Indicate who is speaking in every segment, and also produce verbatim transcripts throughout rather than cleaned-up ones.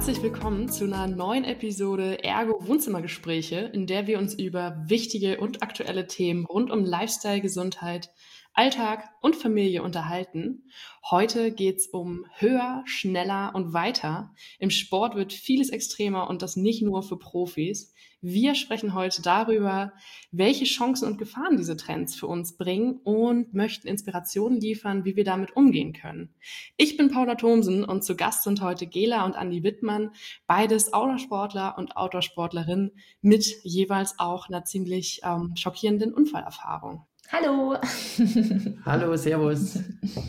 Speaker 1: Herzlich willkommen zu einer neuen Episode Ergo Wohnzimmergespräche, in der wir uns über wichtige und aktuelle Themen rund um Lifestyle, Gesundheit, Alltag und Familie unterhalten. Heute geht's um höher, schneller und weiter. Im Sport wird vieles extremer und das nicht nur für Profis. Wir sprechen heute darüber, welche Chancen und Gefahren diese Trends für uns bringen und möchten Inspirationen liefern, wie wir damit umgehen können. Ich bin Paula Thomsen und zu Gast sind heute Gela und Andi Wittmann, beides Outdoor-Sportler und Outdoor-Sportlerinnen mit jeweils auch einer ziemlich ähm, schockierenden Unfallerfahrung.
Speaker 2: Hallo.
Speaker 3: Hallo, servus.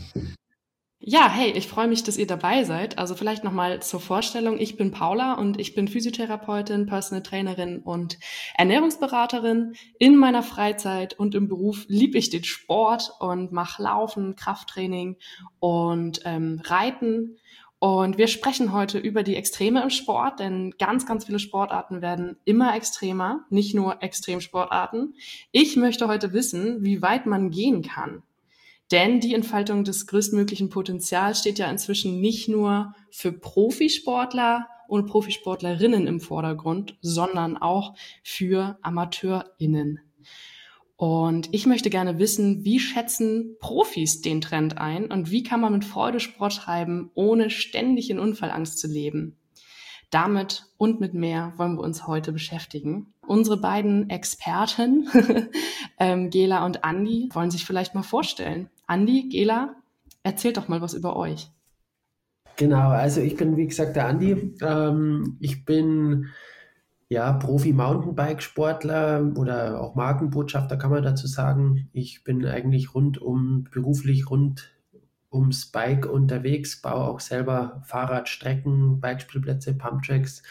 Speaker 1: Ja, hey, ich freue mich, dass ihr dabei seid. Also vielleicht nochmal zur Vorstellung. Ich bin Paula und ich bin Physiotherapeutin, Personal Trainerin und Ernährungsberaterin. In meiner Freizeit und im Beruf liebe ich den Sport und mache Laufen, Krafttraining und ähm, Reiten. Und wir sprechen heute über die Extreme im Sport, denn ganz, ganz viele Sportarten werden immer extremer, nicht nur Extremsportarten. Ich möchte heute wissen, wie weit man gehen kann. Denn die Entfaltung des größtmöglichen Potenzials steht ja inzwischen nicht nur für Profisportler und Profisportlerinnen im Vordergrund, sondern auch für AmateurInnen. Und ich möchte gerne wissen, wie schätzen Profis den Trend ein und wie kann man mit Freude Sport treiben, ohne ständig in Unfallangst zu leben? Damit und mit mehr wollen wir uns heute beschäftigen. Unsere beiden Experten, ähm, Gela und Andi, wollen sich vielleicht mal vorstellen. Andi, Gela, erzählt doch mal was über euch.
Speaker 3: Genau, also ich bin, wie gesagt, der Andi. Ähm, ich bin ja Profi-Mountainbike-Sportler oder auch Markenbotschafter, kann man dazu sagen. Ich bin eigentlich rundum, beruflich rund ums Bike unterwegs, baue auch selber Fahrradstrecken, Bikespielplätze, Pumptracks.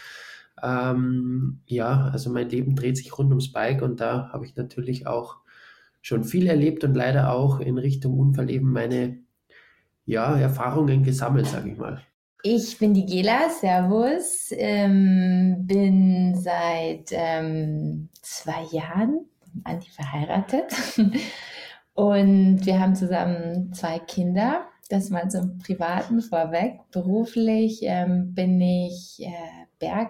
Speaker 3: Ähm, ja, also mein Leben dreht sich rund ums Bike und da habe ich natürlich auch schon viel erlebt und leider auch in Richtung Unfall eben meine ja, Erfahrungen gesammelt, sage ich mal.
Speaker 2: Ich bin die Gela, servus, ähm, bin seit ähm, zwei Jahren mit Andi verheiratet und wir haben zusammen zwei Kinder. Das mal zum Privaten vorweg. Beruflich ähm, bin ich äh,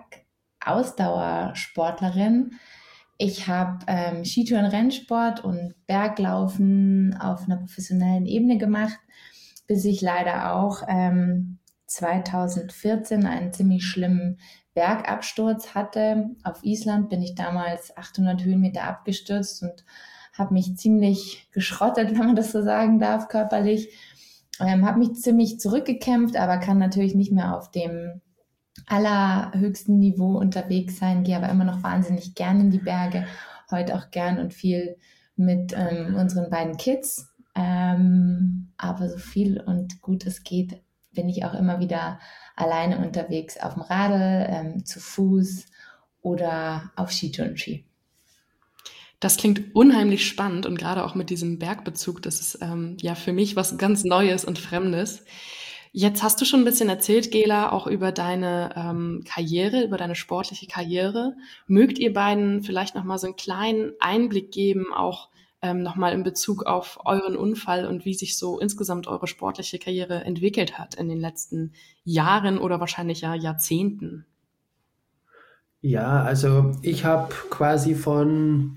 Speaker 2: Bergausdauersportlerin. Ich habe ähm, Skitouren, Rennsport und Berglaufen auf einer professionellen Ebene gemacht, bis ich leider auch ähm, zweitausendvierzehn einen ziemlich schlimmen Bergabsturz hatte. Auf Island bin ich damals achthundert Höhenmeter abgestürzt und habe mich ziemlich geschrottet, wenn man das so sagen darf, körperlich. Ähm, habe mich ziemlich zurückgekämpft, aber kann natürlich nicht mehr auf dem allerhöchsten Niveau unterwegs sein, gehe aber immer noch wahnsinnig gern in die Berge, heute auch gern und viel mit ähm, unseren beiden Kids. Ähm, aber so viel und gut es geht, bin ich auch immer wieder alleine unterwegs auf dem Radl, ähm, zu Fuß oder auf Skitouren-Ski.
Speaker 1: Das klingt unheimlich spannend und gerade auch mit diesem Bergbezug, das ist ähm, ja für mich was ganz Neues und Fremdes. Jetzt hast du schon ein bisschen erzählt, Gela, auch über deine ähm, Karriere, über deine sportliche Karriere. Mögt ihr beiden vielleicht nochmal so einen kleinen Einblick geben, auch ähm, nochmal in Bezug auf euren Unfall und wie sich so insgesamt eure sportliche Karriere entwickelt hat in den letzten Jahren oder wahrscheinlich ja Jahrzehnten?
Speaker 3: Ja, also ich habe quasi von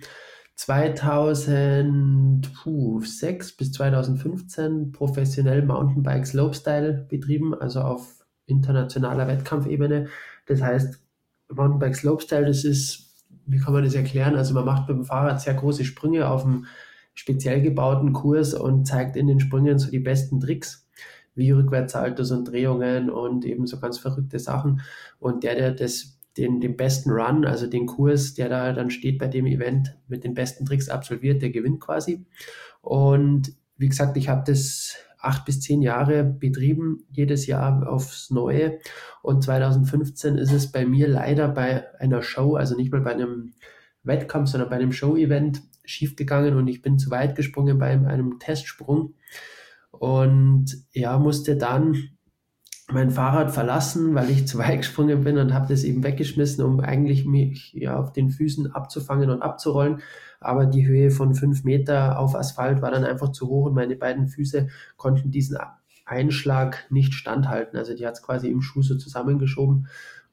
Speaker 3: zweitausendsechs bis zweitausendfünfzehn professionell Mountainbike Slopestyle betrieben, also auf internationaler Wettkampfebene. Das heißt, Mountainbike Slopestyle, das ist, wie kann man das erklären? Also man macht mit dem Fahrrad sehr große Sprünge auf einem speziell gebauten Kurs und zeigt in den Sprüngen so die besten Tricks, wie Rückwärtssaltos und Drehungen und eben so ganz verrückte Sachen. Und der, der das Den, den besten Run, also den Kurs, der da dann steht bei dem Event, mit den besten Tricks absolviert, der gewinnt quasi. Und wie gesagt, ich habe das acht bis zehn Jahre betrieben, jedes Jahr aufs Neue. Und zweitausendfünfzehn ist es bei mir leider bei einer Show, also nicht mal bei einem Wettkampf, sondern bei einem Show-Event schiefgegangen und ich bin zu weit gesprungen bei einem Testsprung und ja, musste dann mein Fahrrad verlassen, weil ich zu weit gesprungen bin und habe das eben weggeschmissen, um eigentlich mich ja auf den Füßen abzufangen und abzurollen. Aber die Höhe von fünf Meter auf Asphalt war dann einfach zu hoch und meine beiden Füße konnten diesen Einschlag nicht standhalten. Also die hat es quasi im Schuh so zusammengeschoben.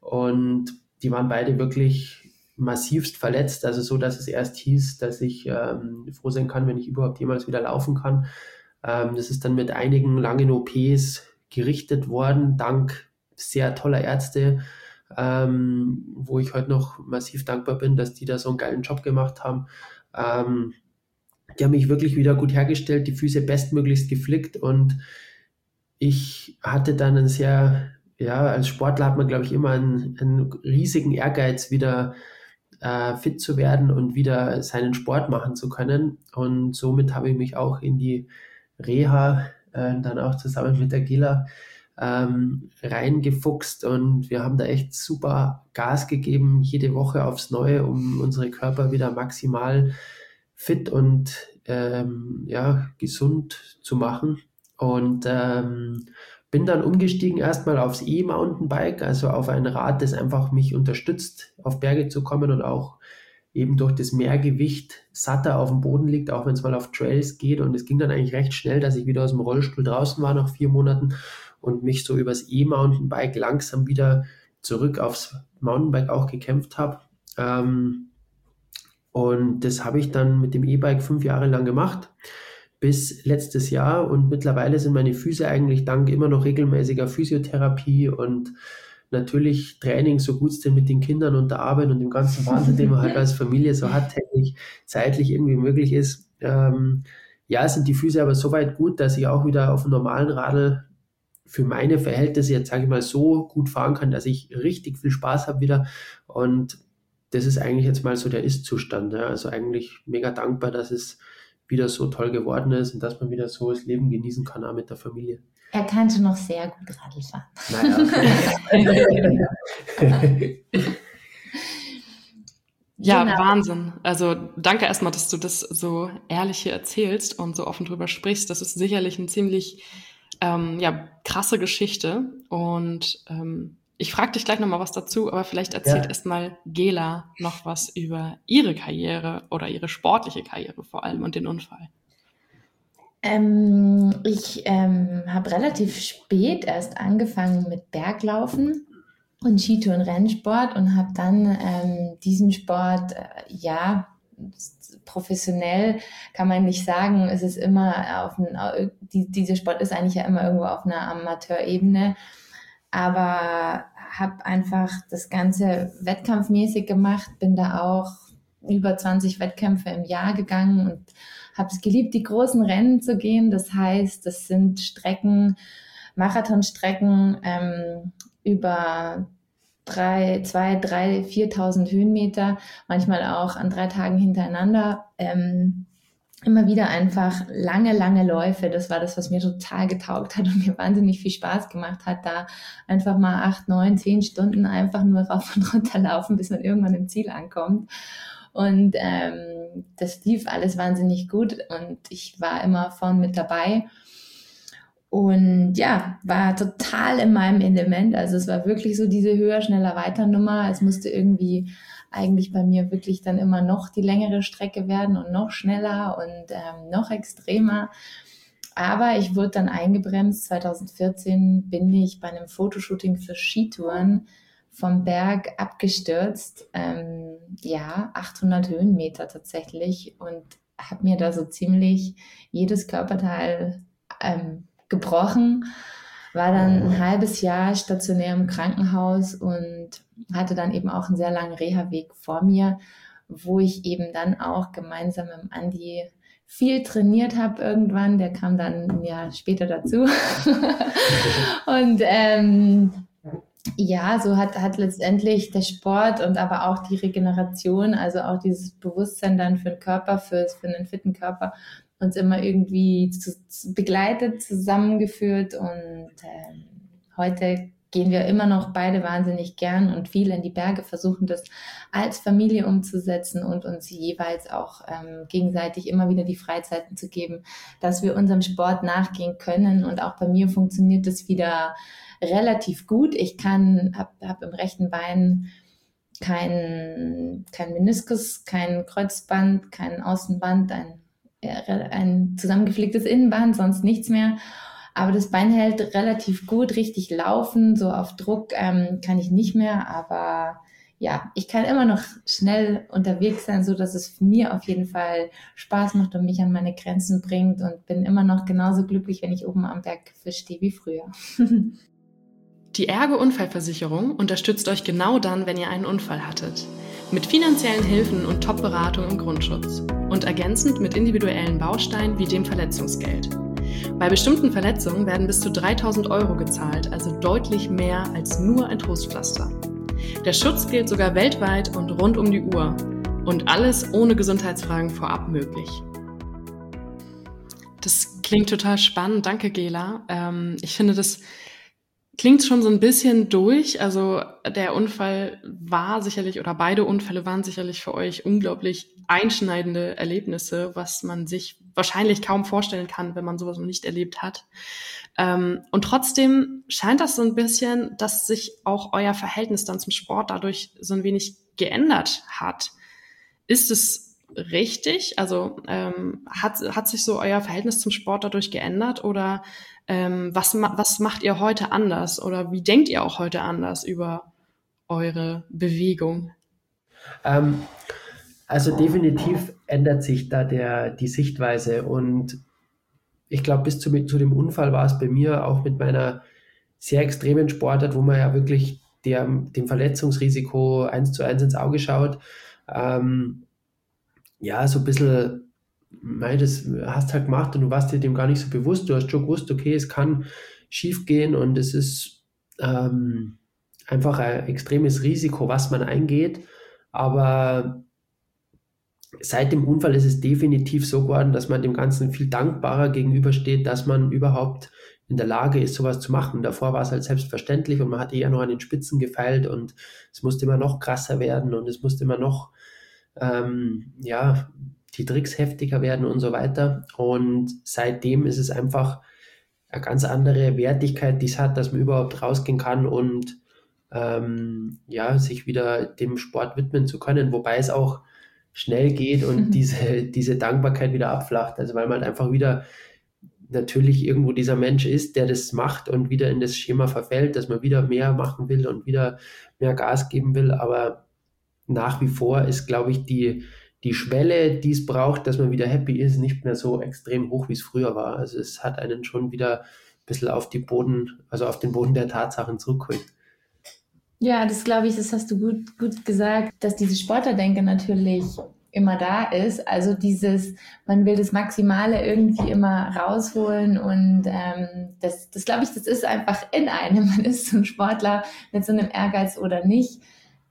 Speaker 3: und die waren beide wirklich massivst verletzt, also so, dass es erst hieß, dass ich ähm, froh sein kann, wenn ich überhaupt jemals wieder laufen kann. Ähm, das ist dann mit einigen langen O Ps gerichtet worden, dank sehr toller Ärzte, ähm, wo ich heute noch massiv dankbar bin, dass die da so einen geilen Job gemacht haben. Ähm, die haben mich wirklich wieder gut hergestellt, die Füße bestmöglichst geflickt und ich hatte dann einen sehr, ja, als Sportler hat man, glaube ich, immer einen, einen riesigen Ehrgeiz, wieder äh, fit zu werden und wieder seinen Sport machen zu können. Und somit habe ich mich auch in die Reha, äh, dann auch zusammen mit der Gila, ähm, reingefuchst und wir haben da echt super Gas gegeben, jede Woche aufs Neue, um unsere Körper wieder maximal fit und ähm, ja, gesund zu machen. Und ähm, bin dann umgestiegen erstmal aufs E-Mountainbike, also auf ein Rad, das einfach mich unterstützt, auf Berge zu kommen und auch eben durch das Mehrgewicht satter auf dem Boden liegt, auch wenn es mal auf Trails geht. Und es ging dann eigentlich recht schnell, dass ich wieder aus dem Rollstuhl draußen war nach vier Monaten und mich so übers E-Mountainbike langsam wieder zurück aufs Mountainbike auch gekämpft habe. Ähm, und das habe ich dann mit dem E-Bike fünf Jahre lang gemacht, bis letztes Jahr. Und mittlerweile sind meine Füße eigentlich dank immer noch regelmäßiger Physiotherapie und natürlich Training, so gut es denn mit den Kindern und der Arbeit und dem ganzen Wahnsinn, den man halt als Familie so hat, täglich, zeitlich irgendwie möglich ist. Ähm, ja, sind die Füße aber so weit gut, dass ich auch wieder auf dem normalen Radl für meine Verhältnisse jetzt, sage ich mal, so gut fahren kann, dass ich richtig viel Spaß habe wieder. Und das ist eigentlich jetzt mal so der Ist-Zustand. Ja. Also eigentlich mega dankbar, dass es wieder so toll geworden ist und dass man wieder so das Leben genießen kann, auch mit der Familie.
Speaker 2: Er kannte noch sehr gut Radl fahren.
Speaker 1: Naja. Ja,
Speaker 2: Genau.
Speaker 1: Wahnsinn. Also danke erstmal, dass du das so ehrlich hier erzählst und so offen drüber sprichst. Das ist sicherlich eine ziemlich ähm, ja, krasse Geschichte. Und ähm, ich frage dich gleich nochmal was dazu, aber vielleicht erzählt
Speaker 3: Ja.
Speaker 1: erstmal Gela noch was über ihre Karriere oder ihre sportliche Karriere vor allem und den Unfall.
Speaker 2: Ähm, ich ähm, habe relativ spät erst angefangen mit Berglaufen und Skitouren-Rennsport und habe dann ähm, diesen Sport, äh, ja, professionell kann man nicht sagen, es ist immer auf ein, die, dieser Sport ist eigentlich ja immer irgendwo auf einer Amateurebene, aber habe einfach das Ganze wettkampfmäßig gemacht, bin da auch über zwanzig Wettkämpfe im Jahr gegangen und habe es geliebt, die großen Rennen zu gehen. Das heißt, das sind Strecken, Marathonstrecken ähm, über drei, zwei, drei, viertausend Höhenmeter, manchmal auch an drei Tagen hintereinander. Ähm, immer wieder einfach lange, lange Läufe. Das war das, was mir total getaugt hat und mir wahnsinnig viel Spaß gemacht hat, da einfach mal acht, neun, zehn Stunden einfach nur rauf und runter laufen, bis man irgendwann im Ziel ankommt. Und ähm, das lief alles wahnsinnig gut und ich war immer vorn mit dabei. Und ja, war total in meinem Element. Also es war wirklich so diese höher, schneller, weiter Nummer. Es musste irgendwie eigentlich bei mir wirklich dann immer noch die längere Strecke werden und noch schneller und ähm, noch extremer. Aber ich wurde dann eingebremst. zwanzig vierzehn bin ich bei einem Fotoshooting für Skitouren vom Berg abgestürzt. Ähm, ja, achthundert Höhenmeter tatsächlich und habe mir da so ziemlich jedes Körperteil ähm, gebrochen, war dann ein halbes Jahr stationär im Krankenhaus und hatte dann eben auch einen sehr langen Reha-Weg vor mir, wo ich eben dann auch gemeinsam mit dem Andi viel trainiert habe irgendwann. Der kam dann ein Jahr später dazu. Und ähm, ja, so hat, hat letztendlich der Sport und aber auch die Regeneration, also auch dieses Bewusstsein dann für den Körper, für, für einen fitten Körper, uns immer irgendwie zu, zu begleitet, zusammengeführt und ähm, heute gehen wir immer noch beide wahnsinnig gern und viel in die Berge, versuchen das als Familie umzusetzen und uns jeweils auch ähm, gegenseitig immer wieder die Freizeiten zu geben, dass wir unserem Sport nachgehen können und auch bei mir funktioniert das wieder relativ gut. Ich kann, habe hab im rechten Bein kein, kein Meniskus, kein Kreuzband, kein Außenband, ein ein zusammengepflegtes Innenband, sonst nichts mehr. Aber das Bein hält relativ gut, richtig laufen, so auf Druck ähm, kann ich nicht mehr, aber ja, ich kann immer noch schnell unterwegs sein, so dass es mir auf jeden Fall Spaß macht und mich an meine Grenzen bringt und bin immer noch genauso glücklich, wenn ich oben am Berggipfel stehe wie früher.
Speaker 1: Die Ergo-Unfallversicherung unterstützt euch genau dann, wenn ihr einen Unfall hattet. Mit finanziellen Hilfen und Top-Beratung im Grundschutz. Und ergänzend mit individuellen Bausteinen wie dem Verletzungsgeld. Bei bestimmten Verletzungen werden bis zu dreitausend Euro gezahlt, also deutlich mehr als nur ein Trostpflaster. Der Schutz gilt sogar weltweit und rund um die Uhr. Und alles ohne Gesundheitsfragen vorab möglich. Das klingt total spannend. Danke, Gela. Ähm, ich finde, das klingt schon so ein bisschen durch. Also der Unfall war sicherlich, oder beide Unfälle waren sicherlich für euch unglaublich einschneidende Erlebnisse, was man sich wahrscheinlich kaum vorstellen kann, wenn man sowas noch nicht erlebt hat. Ähm, und trotzdem scheint das so ein bisschen, dass sich auch euer Verhältnis dann zum Sport dadurch so ein wenig geändert hat. Ist es richtig? Also ähm, hat, hat sich so euer Verhältnis zum Sport dadurch geändert oder ähm, was, was macht ihr heute anders oder wie denkt ihr auch heute anders über eure Bewegung?
Speaker 3: Ähm, also definitiv ändert sich da der, die Sichtweise und ich glaube, bis zu, zu dem Unfall war es bei mir auch mit meiner sehr extremen Sportart, wo man ja wirklich der, dem Verletzungsrisiko eins zu eins ins Auge schaut. Ähm, ja, so ein bisschen, mei, das hast halt gemacht und du warst dir dem gar nicht so bewusst. Du hast schon gewusst, okay, es kann schief gehen und es ist ähm, einfach ein extremes Risiko, was man eingeht. Aber seit dem Unfall ist es definitiv so geworden, dass man dem Ganzen viel dankbarer gegenübersteht, dass man überhaupt in der Lage ist, sowas zu machen. Davor war es halt selbstverständlich und man hat eher noch an den Spitzen gefeilt und es musste immer noch krasser werden und es musste immer noch, ähm, ja, die Tricks heftiger werden und so weiter. Und seitdem ist es einfach eine ganz andere Wertigkeit, die es hat, dass man überhaupt rausgehen kann und ähm, ja, sich wieder dem Sport widmen zu können, wobei es auch schnell geht und mhm. diese, diese Dankbarkeit wieder abflacht. Also weil man halt einfach wieder natürlich irgendwo dieser Mensch ist, der das macht und wieder in das Schema verfällt, dass man wieder mehr machen will und wieder mehr Gas geben will. Aber nach wie vor ist, glaube ich, die, die Schwelle, die es braucht, dass man wieder happy ist, nicht mehr so extrem hoch, wie es früher war. Also es hat einen schon wieder ein bisschen auf die Boden, also auf den Boden der Tatsachen zurückgeholt.
Speaker 2: Ja, das glaube ich, das hast du gut, gut gesagt, dass dieses Sportlerdenken natürlich immer da ist. Also dieses, man will das Maximale irgendwie immer rausholen und ähm, das, das glaube ich, das ist einfach in einem. Man ist so ein Sportler mit so einem Ehrgeiz oder nicht.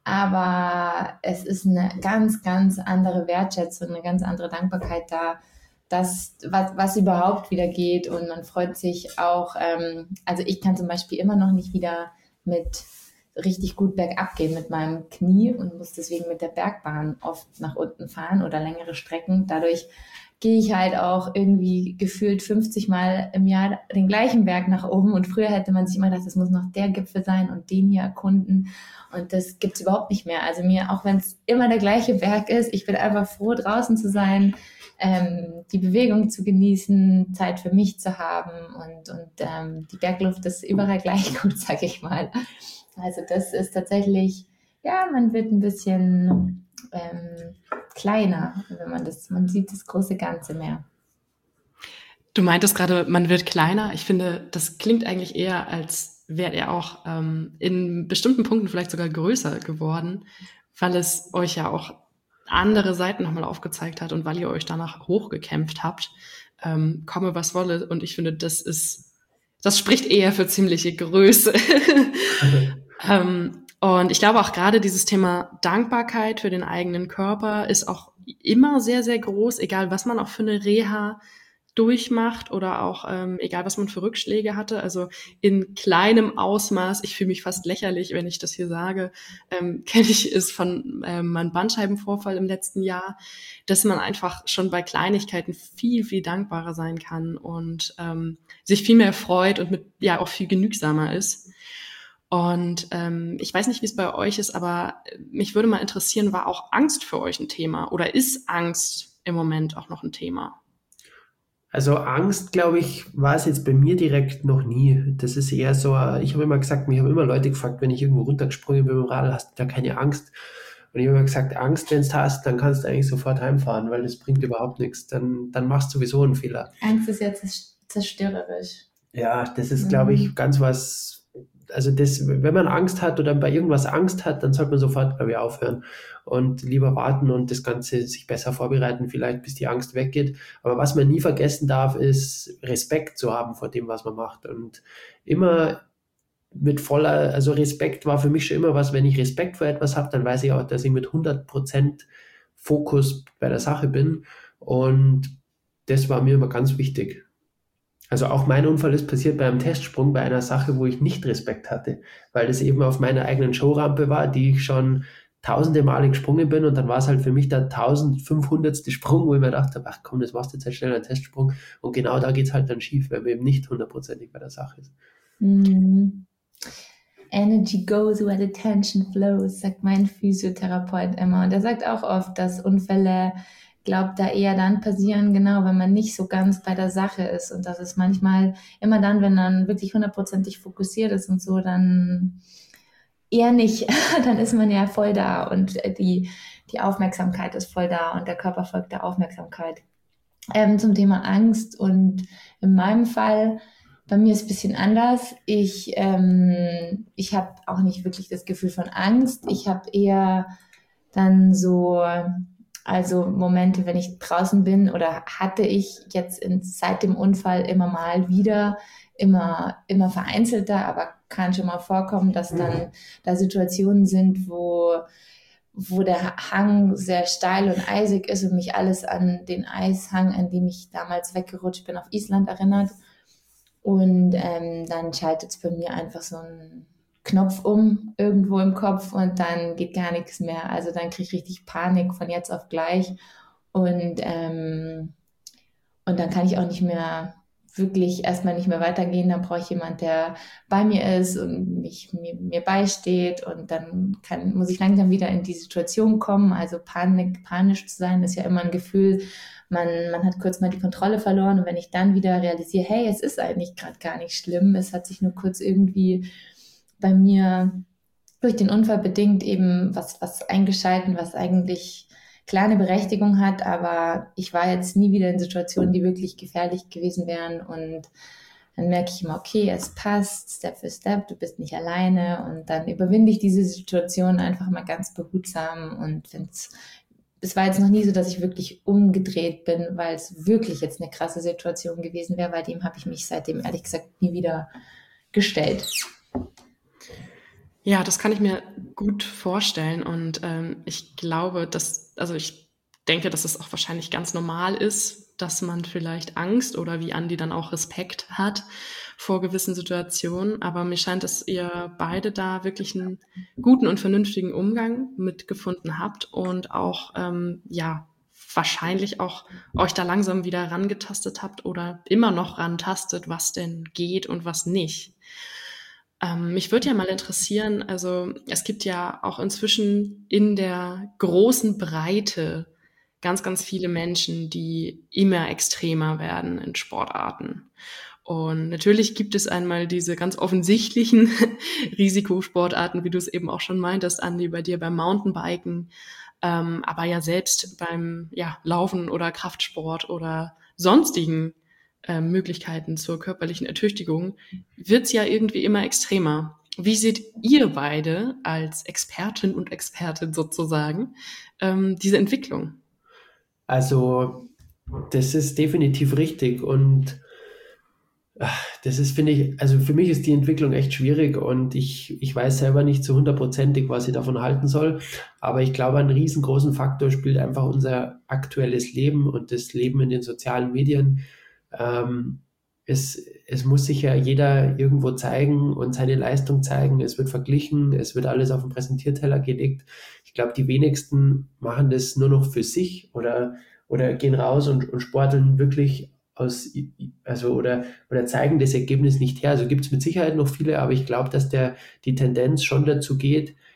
Speaker 2: Aber es ist eine ganz, ganz andere Wertschätzung, eine ganz andere Dankbarkeit da, dass was, was überhaupt wieder geht. Und man freut sich auch, ähm, also ich kann zum Beispiel immer noch nicht wieder mit richtig gut bergab gehen mit meinem Knie und muss deswegen mit der Bergbahn oft nach unten fahren oder längere Strecken. Dadurch gehe ich halt auch irgendwie gefühlt fünfzig Mal im Jahr den gleichen Berg nach oben und früher hätte man sich immer gedacht, das muss noch der Gipfel sein und den hier erkunden und das gibt's überhaupt nicht mehr. Also mir, auch wenn es immer der gleiche Berg ist, ich bin einfach froh, draußen zu sein, ähm, die Bewegung zu genießen, Zeit für mich zu haben und, und ähm, die Bergluft ist überall gleich gut, sag ich mal. Also das ist tatsächlich, ja, man wird ein bisschen ähm, kleiner, wenn man das, man sieht das große Ganze mehr.
Speaker 1: Du meintest gerade, man wird kleiner. Ich finde, das klingt eigentlich eher, als wäre er auch ähm, in bestimmten Punkten vielleicht sogar größer geworden, weil es euch ja auch andere Seiten nochmal aufgezeigt hat und weil ihr euch danach hochgekämpft habt, ähm, komme was wolle. Und ich finde, das ist, das spricht eher für ziemliche Größe. Okay. ähm, und ich glaube auch gerade dieses Thema Dankbarkeit für den eigenen Körper ist auch immer sehr, sehr groß, egal was man auch für eine Reha durchmacht oder auch ähm, egal, was man für Rückschläge hatte. Also in kleinem Ausmaß, ich fühle mich fast lächerlich, wenn ich das hier sage, ähm, kenne ich es von ähm, meinem Bandscheibenvorfall im letzten Jahr, dass man einfach schon bei Kleinigkeiten viel, viel dankbarer sein kann und ähm, sich viel mehr freut und mit ja auch viel genügsamer ist. Und ähm, ich weiß nicht, wie es bei euch ist, aber mich würde mal interessieren, war auch Angst für euch ein Thema oder ist Angst im Moment auch noch ein Thema?
Speaker 3: Also Angst, glaube ich, war es jetzt bei mir direkt noch nie. Das ist eher so, äh, ich habe immer gesagt, mich haben immer Leute gefragt, wenn ich irgendwo runtergesprungen bin mit dem Radl, hast du da keine Angst? Und ich habe immer gesagt, Angst, wenn du hast, dann kannst du eigentlich sofort heimfahren, weil das bringt überhaupt nichts. Dann, dann machst du sowieso einen Fehler.
Speaker 2: Angst ist ja zerstörerisch.
Speaker 3: Ja, das ist, glaube ich, ganz was, also das, wenn man Angst hat oder bei irgendwas Angst hat, dann sollte man sofort, glaube ich, aufhören und lieber warten und das Ganze sich besser vorbereiten, vielleicht bis die Angst weggeht. Aber was man nie vergessen darf, ist Respekt zu haben vor dem, was man macht und immer mit voller, also Respekt war für mich schon immer was, wenn ich Respekt vor etwas habe, dann weiß ich auch, dass ich mit hundert Prozent Fokus bei der Sache bin und das war mir immer ganz wichtig. Also auch mein Unfall ist passiert bei einem Testsprung, bei einer Sache, wo ich nicht Respekt hatte, weil das eben auf meiner eigenen Showrampe war, die ich schon tausende Male gesprungen bin und dann war es halt für mich der tausendfünfhundertste Sprung, wo ich mir dachte, ach komm, das machst du jetzt halt schnell einen Testsprung und genau da geht es halt dann schief, weil man eben nicht hundertprozentig bei der Sache ist.
Speaker 2: Mhm. Energy goes where the tension flows, sagt mein Physiotherapeut immer. Und er sagt auch oft, dass Unfälle, glaubt, da eher dann passieren, genau, wenn man nicht so ganz bei der Sache ist. Und das ist manchmal immer dann, wenn man wirklich hundertprozentig fokussiert ist und so, dann eher nicht. Dann ist man ja voll da und die, die Aufmerksamkeit ist voll da und der Körper folgt der Aufmerksamkeit. Ähm, zum Thema Angst und in meinem Fall, bei mir ist es ein bisschen anders. Ich, ähm, ich habe auch nicht wirklich das Gefühl von Angst. Ich habe eher dann so, also Momente, wenn ich draußen bin oder hatte ich jetzt in, seit dem Unfall immer mal wieder, immer, immer vereinzelter, aber kann schon mal vorkommen, dass dann da Situationen sind, wo, wo der Hang sehr steil und eisig ist und mich alles an den Eishang, an dem ich damals weggerutscht bin, auf Island erinnert. Und ähm, dann schaltet es bei mir einfach so ein Knopf um irgendwo im Kopf und dann geht gar nichts mehr. Also dann kriege ich richtig Panik von jetzt auf gleich und, ähm, und dann kann ich auch nicht mehr wirklich erstmal nicht mehr weitergehen. Dann brauche ich jemanden, der bei mir ist und mich, mir, mir beisteht und dann kann, muss ich langsam wieder in die Situation kommen. Also Panik, panisch zu sein ist ja immer ein Gefühl, man, man hat kurz mal die Kontrolle verloren und wenn ich dann wieder realisiere, hey, es ist eigentlich gerade gar nicht schlimm, es hat sich nur kurz irgendwie bei mir durch den Unfall bedingt eben was, was eingeschalten, was eigentlich klar eine Berechtigung hat, aber ich war jetzt nie wieder in Situationen, die wirklich gefährlich gewesen wären und dann merke ich immer, okay, es passt, Step für Step, du bist nicht alleine und dann überwinde ich diese Situation einfach mal ganz behutsam und finde es, es war jetzt noch nie so, dass ich wirklich umgedreht bin, weil es wirklich jetzt eine krasse Situation gewesen wäre, weil dem habe ich mich seitdem ehrlich gesagt nie wieder gestellt.
Speaker 1: Ja, das kann ich mir gut vorstellen und ähm, ich glaube, dass, also ich denke, dass es auch wahrscheinlich ganz normal ist, dass man vielleicht Angst oder wie Andi dann auch Respekt hat vor gewissen Situationen, aber mir scheint, dass ihr beide da wirklich einen guten und vernünftigen Umgang mitgefunden habt und auch, ähm, ja, wahrscheinlich auch euch da langsam wieder rangetastet habt oder immer noch rantastet, was denn geht und was nicht. Ähm, mich würde ja mal interessieren, also es gibt ja auch inzwischen in der großen Breite ganz, ganz viele Menschen, die immer extremer werden in Sportarten. Und natürlich gibt es einmal diese ganz offensichtlichen Risikosportarten, wie du es eben auch schon meintest, Andi, bei dir beim Mountainbiken, ähm, aber ja selbst beim ja, Laufen oder Kraftsport oder sonstigen äh, Möglichkeiten zur körperlichen Ertüchtigung wird's ja irgendwie immer extremer. Wie seht ihr beide als Expertin und Expertin sozusagen ähm, diese Entwicklung?
Speaker 3: Also das ist definitiv richtig und das ist, finde ich, also für mich ist die Entwicklung echt schwierig und ich, ich weiß selber nicht zu hundertprozentig, was ich davon halten soll, aber ich glaube, einen riesengroßen Faktor spielt einfach unser aktuelles Leben und das Leben in den sozialen Medien. Ähm, es, es muss sich ja jeder irgendwo zeigen und seine Leistung zeigen, es wird verglichen, es wird alles auf den Präsentierteller gelegt. Ich glaube, die wenigsten machen das nur noch für sich oder, oder gehen raus und, und sporteln wirklich aus, also oder, oder zeigen das Ergebnis nicht her. Also gibt es mit Sicherheit noch viele, aber ich glaube, dass der, die Tendenz schon dazu geht,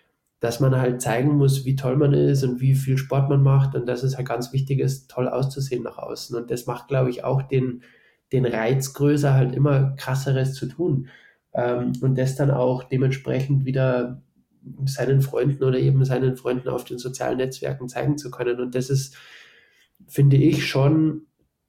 Speaker 3: dass man halt zeigen muss, wie toll man ist und wie viel Sport man macht und dass es halt ganz wichtig ist, toll auszusehen nach außen. Und das macht, glaube ich, auch den, den Reiz größer, halt immer krasseres zu tun. Ähm, und das dann auch dementsprechend wieder seinen Freunden oder eben seinen Freunden auf den sozialen Netzwerken zeigen zu können. Und das ist, finde ich, schon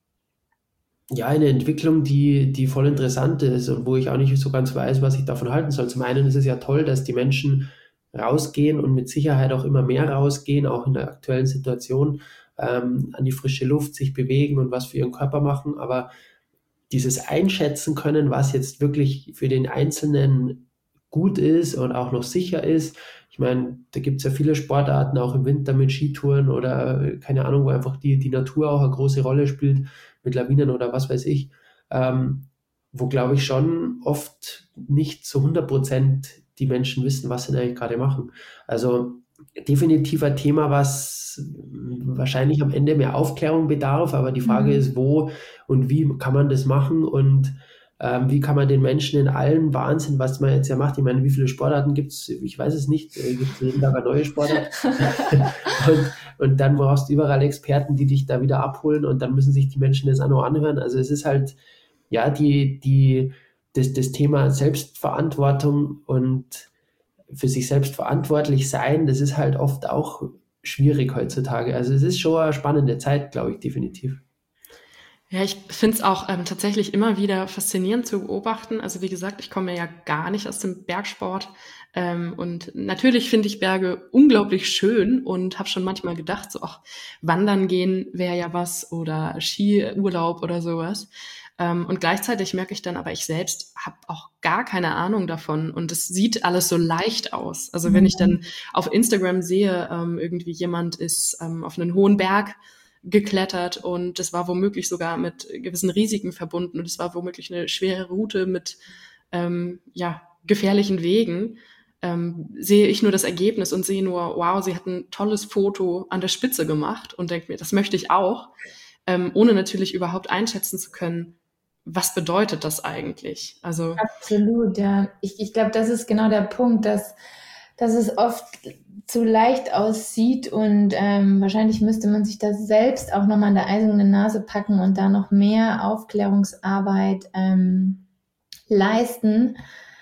Speaker 3: ja eine Entwicklung, die, die voll interessant ist und wo ich auch nicht so ganz weiß, was ich davon halten soll. Zum einen ist es ja toll, dass die Menschen rausgehen und mit Sicherheit auch immer mehr rausgehen, auch in der aktuellen Situation, ähm, an die frische Luft sich bewegen und was für ihren Körper machen. Aber dieses Einschätzen können, was jetzt wirklich für den Einzelnen gut ist und auch noch sicher ist. Ich meine, da gibt es ja viele Sportarten, auch im Winter mit Skitouren oder keine Ahnung, wo einfach die, die Natur auch eine große Rolle spielt, mit Lawinen oder was weiß ich, ähm, wo, glaube ich, schon oft nicht zu hundert Prozent die Menschen wissen, was sie eigentlich gerade machen. Also definitiv ein Thema, was wahrscheinlich am Ende mehr Aufklärung bedarf, aber die Frage mhm. ist, wo und wie kann man das machen und ähm, wie kann man den Menschen in allen Wahnsinn, was man jetzt ja macht, ich meine, wie viele Sportarten gibt es, ich weiß es nicht, äh, gibt es jeden Tag eine neue Sportart und, und dann brauchst du überall Experten, die dich da wieder abholen und dann müssen sich die Menschen das auch noch anhören, also es ist halt, ja, die, die Das, das Thema Selbstverantwortung und für sich selbst verantwortlich sein, das ist halt oft auch schwierig heutzutage. Also es ist schon eine spannende Zeit, glaube ich, definitiv.
Speaker 1: Ja, ich finde es auch ähm, tatsächlich immer wieder faszinierend zu beobachten. Also wie gesagt, ich komme ja gar nicht aus dem Bergsport. Ähm, und natürlich finde ich Berge unglaublich schön und habe schon manchmal gedacht, so ach, wandern gehen wäre ja was oder Skiurlaub oder sowas. Um, und gleichzeitig merke ich dann aber, ich selbst habe auch gar keine Ahnung davon und es sieht alles so leicht aus. Also mhm. wenn ich dann auf Instagram sehe, ähm, irgendwie jemand ist ähm, auf einen hohen Berg geklettert und das war womöglich sogar mit gewissen Risiken verbunden und es war womöglich eine schwere Route mit ähm, ja gefährlichen Wegen, ähm, sehe ich nur das Ergebnis und sehe nur, wow, sie hat ein tolles Foto an der Spitze gemacht und denke mir, das möchte ich auch, ähm, ohne natürlich überhaupt einschätzen zu können, was bedeutet das eigentlich? Also
Speaker 2: absolut, ja. Ich, ich glaube, das ist genau der Punkt, dass, dass es oft zu leicht aussieht und ähm, wahrscheinlich müsste man sich das selbst auch nochmal an der eisernen Nase packen und da noch mehr Aufklärungsarbeit ähm, leisten,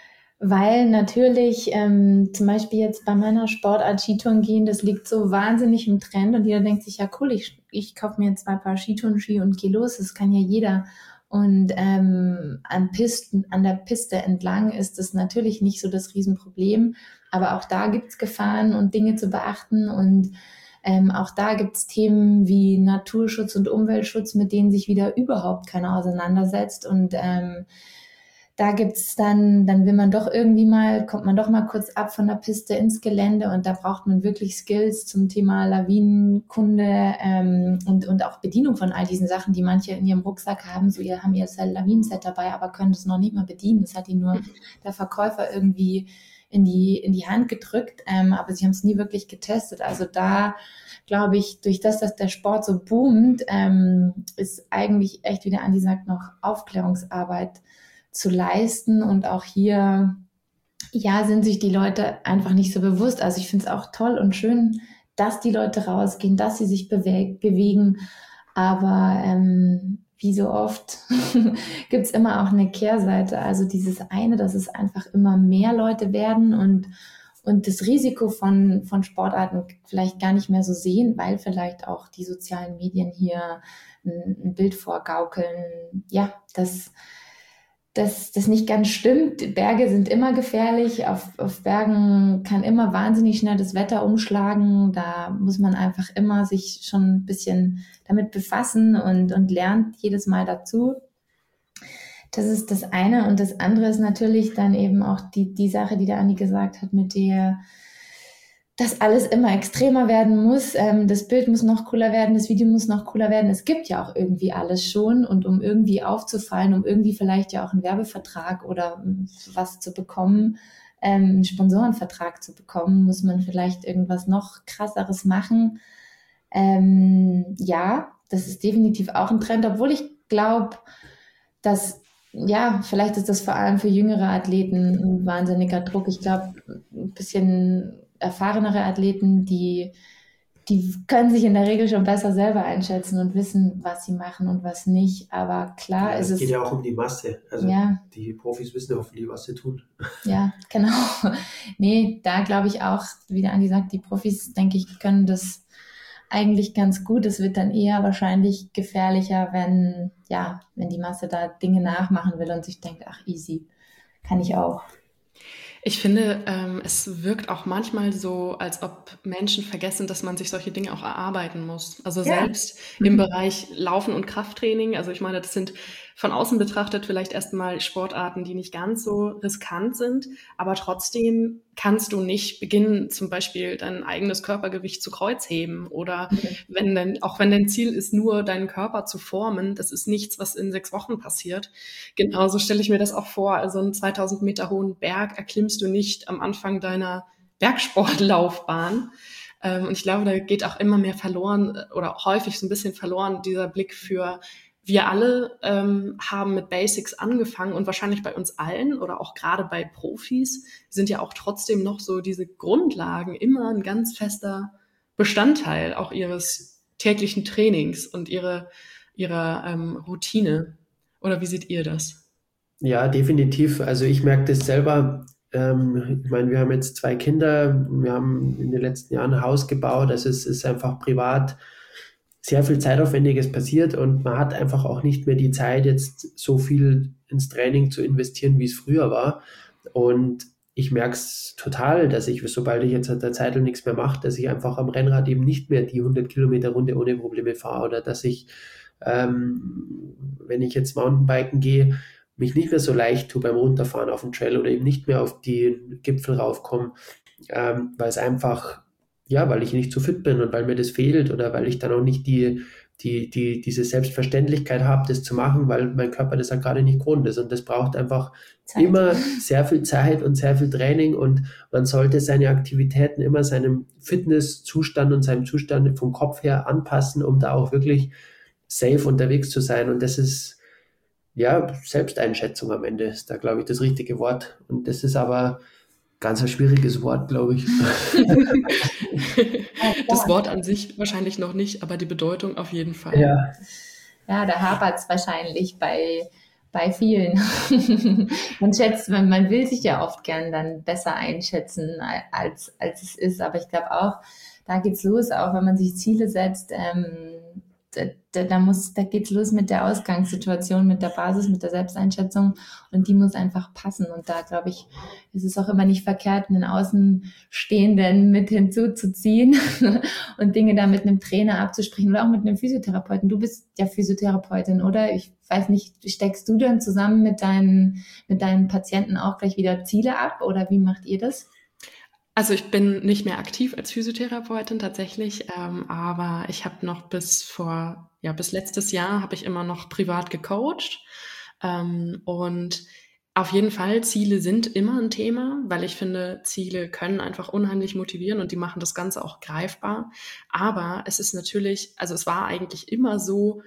Speaker 2: weil natürlich ähm, zum Beispiel jetzt bei meiner Sportart Skitouren gehen, das liegt so wahnsinnig im Trend und jeder denkt sich, ja cool, ich, ich kaufe mir jetzt zwei Paar Skitouren-Ski und gehe los, das kann ja jeder. Und ähm, an Pisten, an der Piste entlang ist das natürlich nicht so das Riesenproblem, aber auch da gibt's Gefahren und Dinge zu beachten und ähm, auch da gibt's Themen wie Naturschutz und Umweltschutz, mit denen sich wieder überhaupt keiner auseinandersetzt und ähm, da gibt's dann, dann will man doch irgendwie mal, kommt man doch mal kurz ab von der Piste ins Gelände und da braucht man wirklich Skills zum Thema Lawinenkunde ähm, und, und auch Bedienung von all diesen Sachen, die manche in ihrem Rucksack haben. So, ihr haben ihr Lawinenset dabei, aber können das noch nicht mal bedienen. Das hat ihnen nur der Verkäufer irgendwie in die, in die Hand gedrückt, ähm, aber sie haben es nie wirklich getestet. Also da glaube ich, durch das, dass der Sport so boomt, ähm, ist eigentlich echt, wie der Andi sagt, noch Aufklärungsarbeit zu leisten und auch hier, ja, sind sich die Leute einfach nicht so bewusst. Also ich finde es auch toll und schön, dass die Leute rausgehen, dass sie sich bewe- bewegen, aber ähm, wie so oft gibt es immer auch eine Kehrseite. Also dieses eine, dass es einfach immer mehr Leute werden und und das Risiko von von Sportarten vielleicht gar nicht mehr so sehen, weil vielleicht auch die sozialen Medien hier ein, ein Bild vorgaukeln, ja, das dass das nicht ganz stimmt. Berge sind immer gefährlich. Auf, auf Bergen kann immer wahnsinnig schnell das Wetter umschlagen. Da muss man einfach immer sich schon ein bisschen damit befassen und, und lernt jedes Mal dazu. Das ist das eine. Und das andere ist natürlich dann eben auch die, die Sache, die der Andi gesagt hat, mit der, dass alles immer extremer werden muss. Ähm, das Bild muss noch cooler werden, das Video muss noch cooler werden. Es gibt ja auch irgendwie alles schon. Und um irgendwie aufzufallen, um irgendwie vielleicht ja auch einen Werbevertrag oder was zu bekommen, ähm, einen Sponsorenvertrag zu bekommen, muss man vielleicht irgendwas noch krasseres machen. Ähm, ja, das ist definitiv auch ein Trend, obwohl ich glaube, dass, ja, vielleicht ist das vor allem für jüngere Athleten ein wahnsinniger Druck. Ich glaube, ein bisschen erfahrenere Athleten, die, die können sich in der Regel schon besser selber einschätzen und wissen, was sie machen und was nicht. Aber klar
Speaker 3: ja,
Speaker 2: ist
Speaker 3: es
Speaker 2: es...
Speaker 3: geht ja auch um die Masse. Also
Speaker 2: ja,
Speaker 3: die Profis wissen ja hoffentlich, was sie tun.
Speaker 2: ja, genau. Nee, da glaube ich auch, wie der Andi sagt, die Profis, denke ich, können das eigentlich ganz gut. Es wird dann eher wahrscheinlich gefährlicher, wenn, ja, wenn die Masse da Dinge nachmachen will und sich denkt, ach easy, kann ich auch.
Speaker 1: Ich finde, ähm, es wirkt auch manchmal so, als ob Menschen vergessen, dass man sich solche Dinge auch erarbeiten muss. Also
Speaker 2: Ja.
Speaker 1: selbst im Bereich Laufen und Krafttraining. Also ich meine, das sind von außen betrachtet vielleicht erstmal Sportarten, die nicht ganz so riskant sind, aber trotzdem kannst du nicht beginnen, zum Beispiel dein eigenes Körpergewicht zu Kreuzheben oder wenn denn, auch wenn dein Ziel ist, nur deinen Körper zu formen, das ist nichts, was in sechs Wochen passiert. Genauso stelle ich mir das auch vor. Also einen zweitausend Meter hohen Berg erklimmst du nicht am Anfang deiner Bergsportlaufbahn. Ähm, und ich glaube, da geht auch immer mehr verloren oder häufig so ein bisschen verloren dieser Blick für wir alle ähm, haben mit Basics angefangen und wahrscheinlich bei uns allen oder auch gerade bei Profis sind ja auch trotzdem noch so diese Grundlagen immer ein ganz fester Bestandteil auch ihres täglichen Trainings und ihre, ihrer ähm, Routine. Oder wie seht ihr das?
Speaker 3: Ja, definitiv. Also ich merke das selber. Ähm, ich meine, wir haben jetzt zwei Kinder, wir haben in den letzten Jahren ein Haus gebaut. Also es ist einfach privat sehr viel Zeitaufwendiges passiert und man hat einfach auch nicht mehr die Zeit, jetzt so viel ins Training zu investieren, wie es früher war. Und ich merke es total, dass ich, sobald ich jetzt an der Zeit nichts mehr mache, dass ich einfach am Rennrad eben nicht mehr die hundert Kilometer Runde ohne Probleme fahre oder dass ich, ähm, wenn ich jetzt Mountainbiken gehe, mich nicht mehr so leicht tue beim Runterfahren auf dem Trail oder eben nicht mehr auf die Gipfel raufkomme, ähm, weil es einfach ja, weil ich nicht so fit bin und weil mir das fehlt oder weil ich dann auch nicht die, die, die, diese Selbstverständlichkeit habe, das zu machen, weil mein Körper das halt gerade nicht gewohnt ist. Und das braucht einfach Zeit. Immer sehr viel Zeit und sehr viel Training und man sollte seine Aktivitäten immer seinem Fitnesszustand und seinem Zustand vom Kopf her anpassen, um da auch wirklich safe unterwegs zu sein. Und das ist, ja, Selbsteinschätzung am Ende ist da, glaube ich, das richtige Wort. Und das ist aber ganz ein schwieriges Wort, glaube ich.
Speaker 1: Das Wort an sich wahrscheinlich noch nicht, aber die Bedeutung auf jeden Fall.
Speaker 2: Ja, ja, da hapert es wahrscheinlich bei, bei vielen. man schätzt, man, man will sich ja oft gern dann besser einschätzen, als, als es ist. Aber ich glaube auch, da geht's los, auch wenn man sich Ziele setzt, ähm, Da, da, da, muss, da geht's los mit der Ausgangssituation, mit der Basis, mit der Selbsteinschätzung und die muss einfach passen. Und da, glaube ich, ist es auch immer nicht verkehrt, einen Außenstehenden mit hinzuzuziehen und Dinge da mit einem Trainer abzusprechen oder auch mit einem Physiotherapeuten. Du bist ja Physiotherapeutin, oder? Ich weiß nicht, steckst du dann zusammen mit deinen, mit deinen Patienten auch gleich wieder Ziele ab oder wie macht ihr das?
Speaker 1: Also ich bin nicht mehr aktiv als Physiotherapeutin tatsächlich, ähm, aber ich habe noch bis vor, ja bis letztes Jahr habe ich immer noch privat gecoacht ähm, und auf jeden Fall Ziele sind immer ein Thema, weil ich finde, Ziele können einfach unheimlich motivieren und die machen das Ganze auch greifbar. Aber es ist natürlich, also es war eigentlich immer so,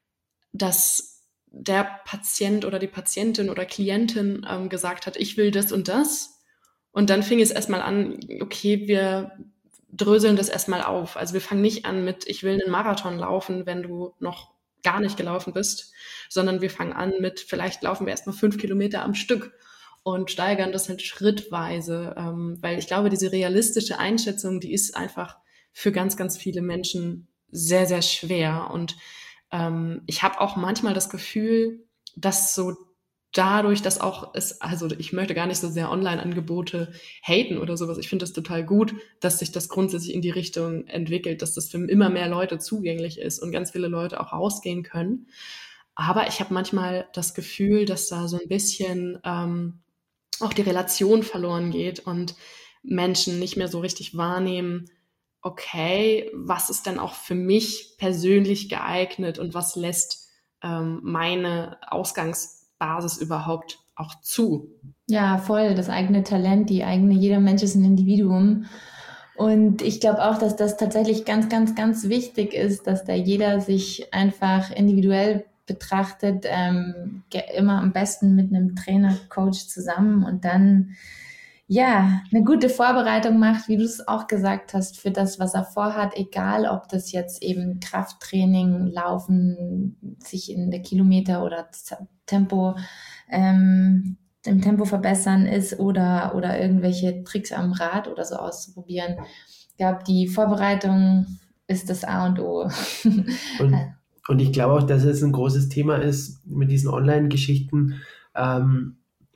Speaker 1: dass der Patient oder die Patientin oder Klientin ähm, gesagt hat, ich will das und das. Und dann fing es erstmal an, okay, wir dröseln das erstmal auf. Also wir fangen nicht an mit, ich will einen Marathon laufen, wenn du noch gar nicht gelaufen bist, sondern wir fangen an mit, vielleicht laufen wir erstmal fünf Kilometer am Stück und steigern das halt schrittweise, ähm, weil ich glaube, diese realistische Einschätzung, die ist einfach für ganz, ganz viele Menschen sehr, sehr schwer. Und ähm, ich habe auch manchmal das Gefühl, dass so dadurch, dass auch es, also ich möchte gar nicht so sehr Online-Angebote haten oder sowas. Ich finde das total gut, dass sich das grundsätzlich in die Richtung entwickelt, dass das für immer mehr Leute zugänglich ist und ganz viele Leute auch rausgehen können. Aber ich habe manchmal das Gefühl, dass da so ein bisschen ähm, auch die Relation verloren geht und Menschen nicht mehr so richtig wahrnehmen, okay, was ist denn auch für mich persönlich geeignet und was lässt ähm, meine Ausgangs Basis überhaupt auch zu.
Speaker 2: Ja, voll, das eigene Talent, die eigene, jeder Mensch ist ein Individuum. Und ich glaube auch, dass das tatsächlich ganz, ganz, ganz wichtig ist, dass da jeder sich einfach individuell betrachtet, ähm, immer am besten mit einem Trainer, Coach zusammen und dann ja, eine gute Vorbereitung macht, wie du es auch gesagt hast, für das, was er vorhat, egal ob das jetzt eben Krafttraining, Laufen, sich in der Kilometer oder Z- Tempo, ähm, im Tempo verbessern ist oder, oder irgendwelche Tricks am Rad oder so auszuprobieren. Ich glaube, die Vorbereitung ist das A und O.
Speaker 3: Und, und ich glaube auch, dass es ein großes Thema ist mit diesen Online-Geschichten. Ähm,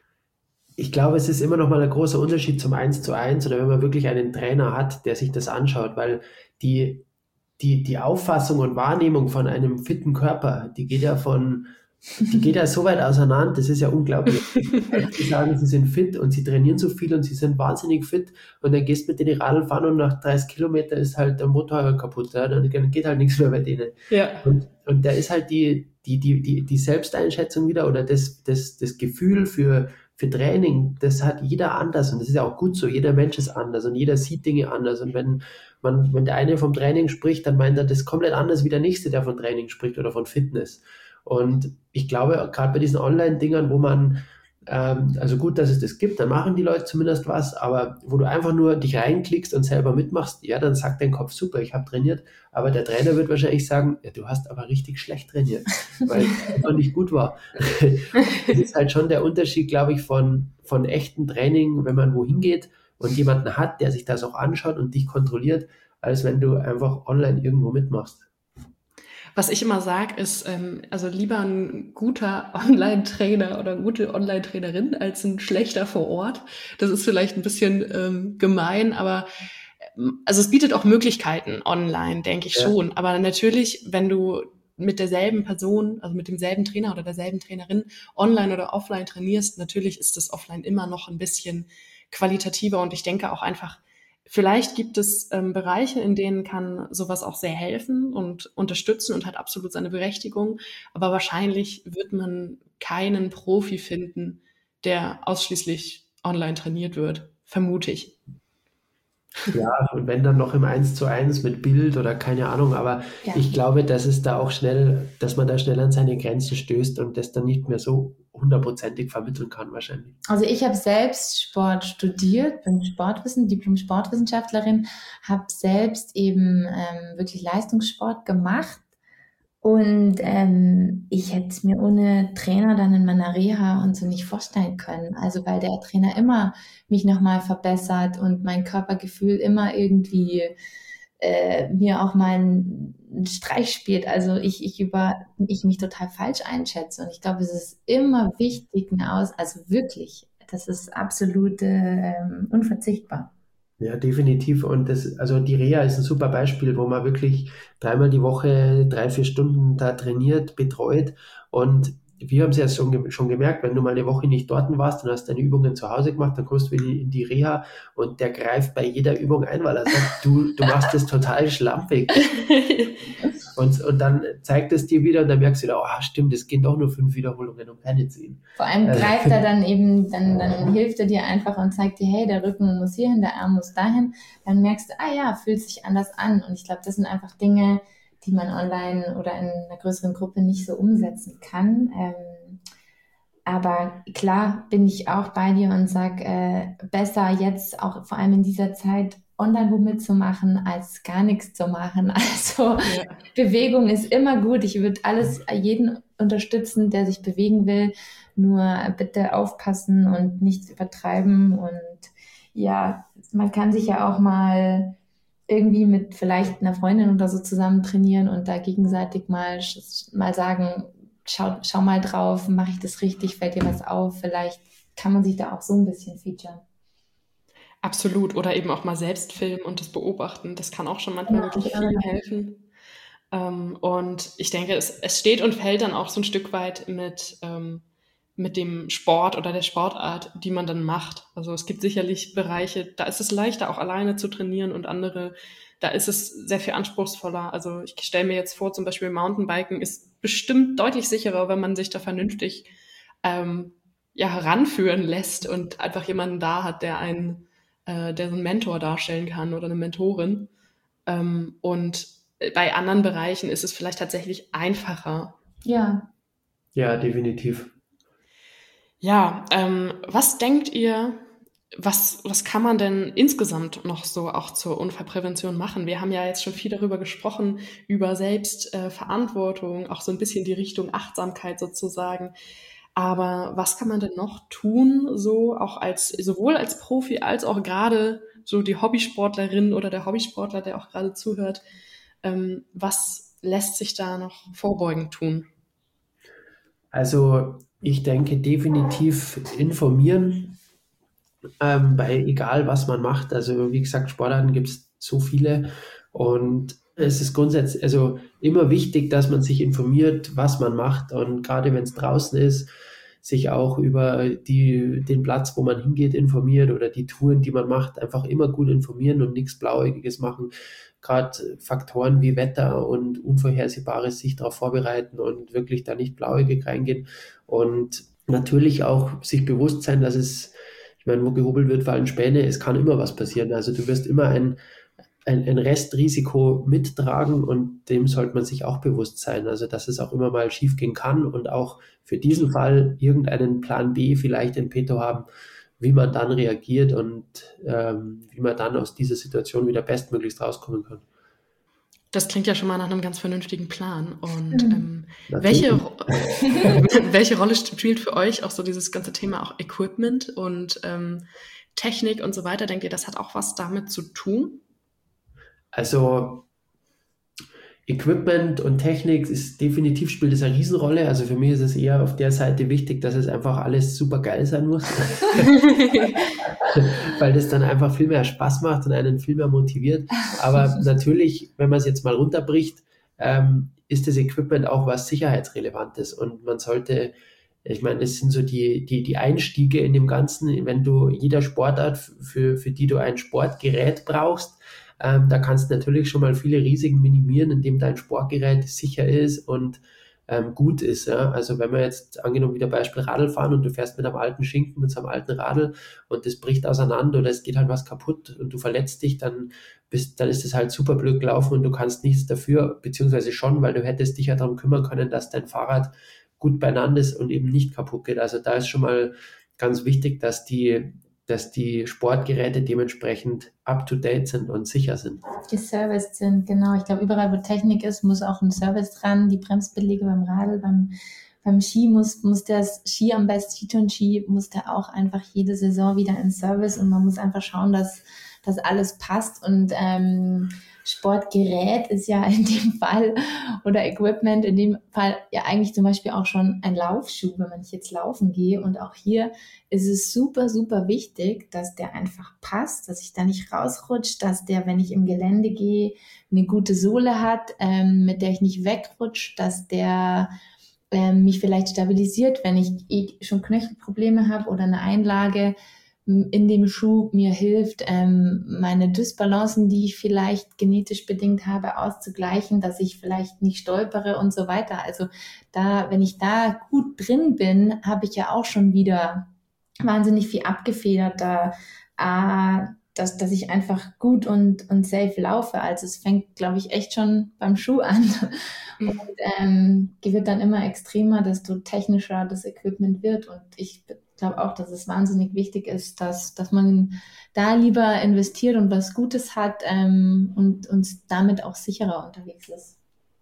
Speaker 3: ich glaube, es ist immer noch mal ein großer Unterschied zum Eins zu Eins oder wenn man wirklich einen Trainer hat, der sich das anschaut, weil die, die, die Auffassung und Wahrnehmung von einem fitten Körper, die geht ja von, die geht ja so weit auseinander, das ist ja unglaublich. Die sagen, sie sind fit und sie trainieren so viel und sie sind wahnsinnig fit und dann gehst du mit denen Radl fahren und nach dreißig Kilometern ist halt der Motor kaputt, ja? Dann geht halt nichts mehr bei denen.
Speaker 1: Ja.
Speaker 3: Und, und da ist halt die, die, die, die, die Selbsteinschätzung wieder oder das, das, das Gefühl für, für Training, das hat jeder anders und das ist ja auch gut so, jeder Mensch ist anders und jeder sieht Dinge anders und wenn man, wenn der eine vom Training spricht, dann meint er das komplett anders wie der nächste, der von Training spricht oder von Fitness. Und ich glaube, gerade bei diesen Online-Dingern, wo man, ähm, also gut, dass es das gibt, dann machen die Leute zumindest was, aber wo du einfach nur dich reinklickst und selber mitmachst, ja, dann sagt dein Kopf, super, ich habe trainiert, aber der Trainer wird wahrscheinlich sagen, ja, du hast aber richtig schlecht trainiert, weil es einfach nicht gut war. Das ist halt schon der Unterschied, glaube ich, von, von echtem Training, wenn man wohin geht und jemanden hat, der sich das auch anschaut und dich kontrolliert, als wenn du einfach online irgendwo mitmachst.
Speaker 1: Was ich immer sage, ist, ähm, also lieber ein guter Online-Trainer oder eine gute Online-Trainerin als ein schlechter vor Ort. Das ist vielleicht ein bisschen ähm, gemein, aber ähm, also es bietet auch Möglichkeiten online, denke ich
Speaker 3: Ja.
Speaker 1: schon. Aber natürlich, wenn du mit derselben Person, also mit demselben Trainer oder derselben Trainerin online oder offline trainierst, natürlich ist das offline immer noch ein bisschen qualitativer und ich denke auch einfach, vielleicht gibt es ähm, Bereiche, in denen kann sowas auch sehr helfen und unterstützen und hat absolut seine Berechtigung. Aber wahrscheinlich wird man keinen Profi finden, der ausschließlich online trainiert wird, vermute ich.
Speaker 3: Ja, und wenn dann noch im Eins zu eins mit Bild oder keine Ahnung, aber
Speaker 2: Ja.
Speaker 3: ich glaube, dass es da auch schnell, dass man da schnell an seine Grenzen stößt und das dann nicht mehr so hundertprozentig vermitteln kann wahrscheinlich.
Speaker 2: Also ich habe selbst Sport studiert, bin Sportwissen, Diplom-Sportwissenschaftlerin, habe selbst eben ähm, wirklich Leistungssport gemacht und ähm, ich hätte es mir ohne Trainer dann in meiner Reha und so nicht vorstellen können. Also weil der Trainer immer mich nochmal verbessert und mein Körpergefühl immer irgendwie äh, mir auch mal einen, einen Streich spielt. Also ich, ich über ich mich total falsch einschätze. Und ich glaube, es ist immer wichtig, eine Aus, also wirklich, das ist absolut ähm, unverzichtbar.
Speaker 3: Ja, definitiv. Und das, also die Reha ist ein super Beispiel, wo man wirklich dreimal die Woche drei, vier Stunden da trainiert, betreut. Und wir haben es ja schon, ge- schon gemerkt, wenn du mal eine Woche nicht dort warst und hast deine Übungen zu Hause gemacht, dann kommst du wieder in die Reha und der greift bei jeder Übung ein, weil er sagt, du, du machst das total schlampig. Und, und dann zeigt es dir wieder und dann merkst du wieder, oh, stimmt, es gehen doch nur fünf Wiederholungen und keine zehn.
Speaker 2: Vor allem
Speaker 3: Also-
Speaker 2: greift er dann eben, dann, dann hilft er dir einfach und zeigt dir, hey, der Rücken muss hierhin, der Arm muss dahin. Dann merkst du, ah ja, fühlt sich anders an. Und ich glaube, das sind einfach Dinge, die man online oder in einer größeren Gruppe nicht so umsetzen kann. Ähm, aber klar bin ich auch bei dir und sag, äh, besser jetzt auch vor allem in dieser Zeit online wo mitzumachen, als gar nichts zu machen. Also
Speaker 1: Ja.
Speaker 2: Bewegung ist immer gut. Ich würde alles, jeden unterstützen, der sich bewegen will. Nur bitte aufpassen und nichts übertreiben. Und ja, man kann sich ja auch mal irgendwie mit vielleicht einer Freundin oder so zusammen trainieren und da gegenseitig mal, mal sagen, schau, schau mal drauf, mache ich das richtig, fällt dir was auf? Vielleicht kann man sich da auch so ein bisschen featuren.
Speaker 1: Absolut. Oder eben auch mal selbst filmen und das beobachten. Das kann auch schon manchmal
Speaker 2: Genau,
Speaker 1: wirklich
Speaker 2: ja.
Speaker 1: viel helfen. Ähm, und ich denke, es, es steht und fällt dann auch so ein Stück weit mit, ähm, mit dem Sport oder der Sportart, die man dann macht. Also es gibt sicherlich Bereiche, da ist es leichter, auch alleine zu trainieren und andere, da ist es sehr viel anspruchsvoller. Also ich stelle mir jetzt vor, zum Beispiel Mountainbiken ist bestimmt deutlich sicherer, wenn man sich da vernünftig ähm, ja, heranführen lässt und einfach jemanden da hat, der einen, äh, der so einen Mentor darstellen kann oder eine Mentorin. Ähm, und bei anderen Bereichen ist es vielleicht tatsächlich einfacher.
Speaker 2: Ja,
Speaker 3: Ja, definitiv.
Speaker 1: Ja, ähm, was denkt ihr, was, was kann man denn insgesamt noch so auch zur Unfallprävention machen? Wir haben ja jetzt schon viel darüber gesprochen, über Selbstverantwortung, äh, auch so ein bisschen die Richtung Achtsamkeit sozusagen. Aber was kann man denn noch tun, so auch als, sowohl als Profi als auch gerade so die Hobbysportlerin oder der Hobbysportler, der auch gerade zuhört, ähm, was lässt sich da noch vorbeugend tun?
Speaker 3: Also ich denke definitiv informieren, ähm, bei egal was man macht. Also wie gesagt, Sportarten gibt es so viele und es ist grundsätzlich also immer wichtig, dass man sich informiert, was man macht und gerade wenn es draußen ist, sich auch über die, den Platz, wo man hingeht, informiert oder die Touren, die man macht, einfach immer gut informieren und nichts Blauäugiges machen. Gerade Faktoren wie Wetter und Unvorhersehbares sich darauf vorbereiten und wirklich da nicht blauäugig reingehen und natürlich auch sich bewusst sein, dass es, ich meine, wo gehobelt wird, fallen Späne, es kann immer was passieren. Also du wirst immer ein ein, ein Restrisiko mittragen und dem sollte man sich auch bewusst sein. Also, dass es auch immer mal schief gehen kann und auch für diesen Fall irgendeinen Plan B vielleicht in petto haben, wie man dann reagiert und ähm, wie man dann aus dieser Situation wieder bestmöglichst rauskommen kann.
Speaker 1: Das klingt ja schon mal nach einem ganz vernünftigen Plan. Und
Speaker 2: Mhm.
Speaker 1: ähm, welche, welche Rolle spielt für euch auch so dieses ganze Thema auch Equipment und ähm, Technik und so weiter? Denkt ihr, das hat auch was damit zu tun?
Speaker 3: Also Equipment und Technik ist definitiv spielt es eine Riesenrolle. Also für mich ist es eher auf der Seite wichtig, dass es einfach alles super geil sein muss, weil das dann einfach viel mehr Spaß macht und einen viel mehr motiviert. Aber natürlich, wenn man es jetzt mal runterbricht, ähm, ist das Equipment auch was Sicherheitsrelevantes und man sollte, ich meine, das sind so die, die, die Einstiege in dem Ganzen, wenn du jeder Sportart, für, für die du ein Sportgerät brauchst, Ähm, da kannst du natürlich schon mal viele Risiken minimieren, indem dein Sportgerät sicher ist und ähm, gut ist. Ja? Also wenn wir jetzt angenommen wieder Beispiel Radl fahren und du fährst mit einem alten Schinken, mit so einem alten Radl und das bricht auseinander oder es geht halt was kaputt und du verletzt dich, dann, bist, dann ist es halt super blöd gelaufen und du kannst nichts dafür, beziehungsweise schon, weil du hättest dich ja darum kümmern können, dass dein Fahrrad gut beieinander ist und eben nicht kaputt geht. Also da ist schon mal ganz wichtig, dass die dass die Sportgeräte dementsprechend up-to-date sind und sicher sind.
Speaker 2: Geserviced sind, genau. Ich glaube, überall, wo Technik ist, muss auch ein Service dran. Die Bremsbeläge beim Radl, beim, beim Ski muss, muss der Ski am besten, Skitouren-Ski, muss der auch einfach jede Saison wieder in Service und man muss einfach schauen, dass, dass alles passt und ähm, Sportgerät ist ja in dem Fall oder Equipment in dem Fall ja eigentlich zum Beispiel auch schon ein Laufschuh, wenn man jetzt laufen gehe. Und auch hier ist es super, super wichtig, dass der einfach passt, dass ich da nicht rausrutsche, dass der, wenn ich im Gelände gehe, eine gute Sohle hat, ähm, mit der ich nicht wegrutsche, dass der ähm, mich vielleicht stabilisiert, wenn ich eh schon Knöchelprobleme habe oder eine Einlage in dem Schuh mir hilft, ähm, meine Dysbalancen, die ich vielleicht genetisch bedingt habe, auszugleichen, dass ich vielleicht nicht stolpere und so weiter. Also da, wenn ich da gut drin bin, habe ich ja auch schon wieder wahnsinnig viel abgefedert, da, äh, dass, dass ich einfach gut und, und safe laufe. Also es fängt, glaube ich, echt schon beim Schuh an. Und ähm, wird dann immer extremer, desto technischer das Equipment wird. Und ich Ich glaube auch, dass es wahnsinnig wichtig ist, dass, dass man da lieber investiert und was Gutes hat ähm, und uns damit auch sicherer unterwegs ist.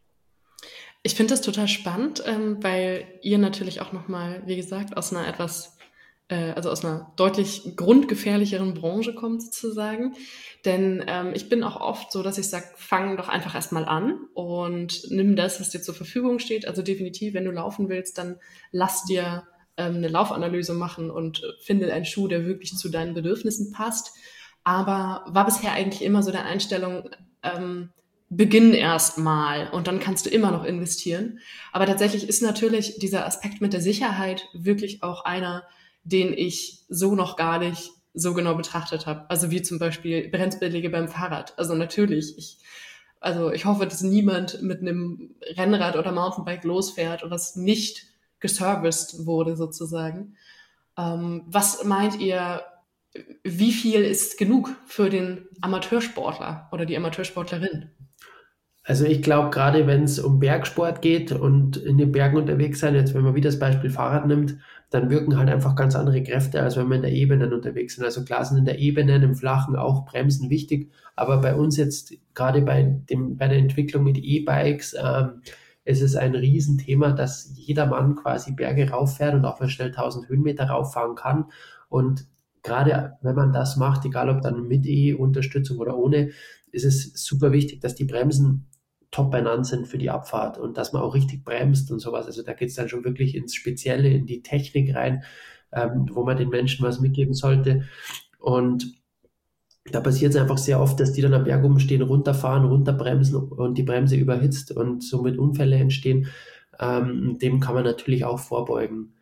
Speaker 1: Ich finde das total spannend, ähm, weil ihr natürlich auch nochmal, wie gesagt, aus einer etwas, äh, also aus einer deutlich grundgefährlicheren Branche kommt sozusagen. Denn ähm, ich bin auch oft so, dass ich sage, fang doch einfach erstmal an und nimm das, was dir zur Verfügung steht. Also definitiv, wenn du laufen willst, dann lass dir eine Laufanalyse machen und finde einen Schuh, der wirklich zu deinen Bedürfnissen passt. Aber war bisher eigentlich immer so der Einstellung, ähm, beginn erst mal und dann kannst du immer noch investieren. Aber tatsächlich ist natürlich dieser Aspekt mit der Sicherheit wirklich auch einer, den ich so noch gar nicht so genau betrachtet habe. Also wie zum Beispiel Bremsbeläge beim Fahrrad. Also natürlich, ich also ich hoffe, dass niemand mit einem Rennrad oder Mountainbike losfährt und das nicht geserviced wurde sozusagen. Ähm, was meint ihr, wie viel ist genug für den Amateursportler oder die Amateursportlerin?
Speaker 3: Also ich glaube, gerade wenn es um Bergsport geht und in den Bergen unterwegs sein, jetzt wenn man wieder das Beispiel Fahrrad nimmt, dann wirken halt einfach ganz andere Kräfte, als wenn wir in der Ebene unterwegs sind. Also klar sind in der Ebene, im Flachen auch Bremsen wichtig, aber bei uns jetzt gerade bei dem, bei der Entwicklung mit E-Bikes, ähm, ist es ein Riesenthema, dass jeder Mann quasi Berge rauffährt und auch mal schnell tausend Höhenmeter rauffahren kann. Und gerade wenn man das macht, egal ob dann mit E-Unterstützung oder ohne, ist es super wichtig, dass die Bremsen top beieinander sind für die Abfahrt und dass man auch richtig bremst und sowas. Also da geht es dann schon wirklich ins Spezielle, in die Technik rein, ähm, wo man den Menschen was mitgeben sollte. Und da passiert es einfach sehr oft, dass die dann am Berg oben stehen, runterfahren, runterbremsen und die Bremse überhitzt und somit Unfälle entstehen. Ähm, dem kann man natürlich auch vorbeugen.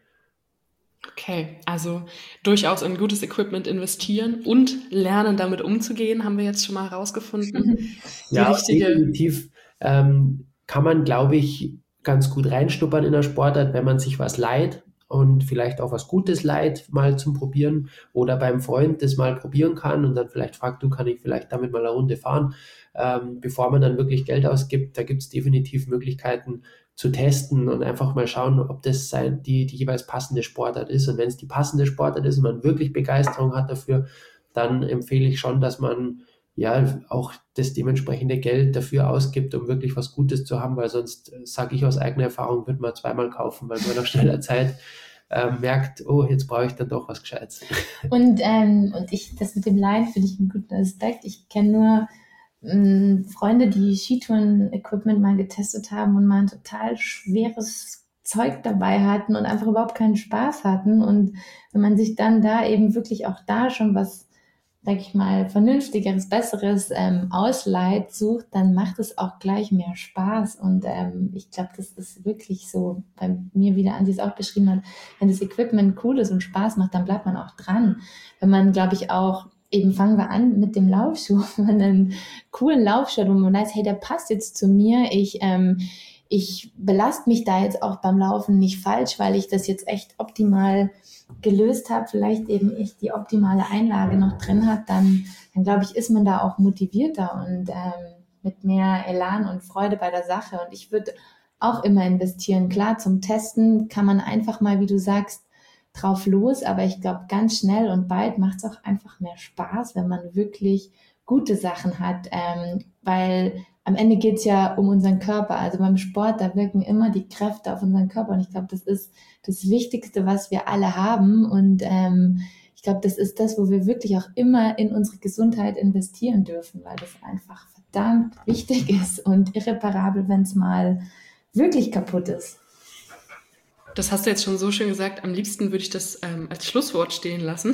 Speaker 1: Okay, also durchaus in gutes Equipment investieren und lernen, damit umzugehen, haben wir jetzt schon mal herausgefunden. Die
Speaker 3: Ja,
Speaker 1: richtige,
Speaker 3: definitiv ähm, kann man, glaube ich, ganz gut reinschnuppern in der Sportart, wenn man sich was leiht und vielleicht auch was Gutes leiht, mal zum Probieren oder beim Freund das mal probieren kann und dann vielleicht fragt, du, kann ich vielleicht damit mal eine Runde fahren, ähm, bevor man dann wirklich Geld ausgibt. Da gibt es definitiv Möglichkeiten zu testen und einfach mal schauen, ob das sein, die, die jeweils passende Sportart ist. Und wenn es die passende Sportart ist und man wirklich Begeisterung hat dafür, dann empfehle ich schon, dass man ja auch das dementsprechende Geld dafür ausgibt, um wirklich was Gutes zu haben, weil sonst, sage ich aus eigener Erfahrung, wird man zweimal kaufen, weil man nach schneller Zeit äh, merkt, oh, jetzt brauche ich dann doch was Gescheites.
Speaker 2: Und, ähm, und ich, das mit dem Leihen finde ich einen guten Aspekt. Ich kenne nur ähm, Freunde, die Skitouren-Equipment mal getestet haben und mal ein total schweres Zeug dabei hatten und einfach überhaupt keinen Spaß hatten. Und wenn man sich dann da eben wirklich auch da schon was, sag ich mal, Vernünftigeres, Besseres ähm, ausleiht, sucht, dann macht es auch gleich mehr Spaß. Und ähm, ich glaube, das ist wirklich so, bei mir, wie der Andi es auch beschrieben hat, wenn das Equipment cool ist und Spaß macht, dann bleibt man auch dran. Wenn man, glaube ich, auch, eben fangen wir an mit dem Laufschuh, wenn man einen coolen Laufschuh hat, wo man weiß, hey, der passt jetzt zu mir, ich, ähm, ich belaste mich da jetzt auch beim Laufen nicht falsch, weil ich das jetzt echt optimal gelöst habe, vielleicht eben ich die optimale Einlage noch drin habe, dann, dann glaube ich, ist man da auch motivierter und ähm, mit mehr Elan und Freude bei der Sache. Und ich würde auch immer investieren. Klar, zum Testen kann man einfach mal, wie du sagst, drauf los, aber ich glaube, ganz schnell und bald macht es auch einfach mehr Spaß, wenn man wirklich gute Sachen hat, ähm, weil am Ende geht es ja um unseren Körper. Also beim Sport, da wirken immer die Kräfte auf unseren Körper und ich glaube, das ist das Wichtigste, was wir alle haben und ähm, ich glaube, das ist das, wo wir wirklich auch immer in unsere Gesundheit investieren dürfen, weil das einfach verdammt wichtig ist und irreparabel, wenn es mal wirklich kaputt ist.
Speaker 1: Das hast du jetzt schon so schön gesagt. Am liebsten würde ich das ähm, als Schlusswort stehen lassen.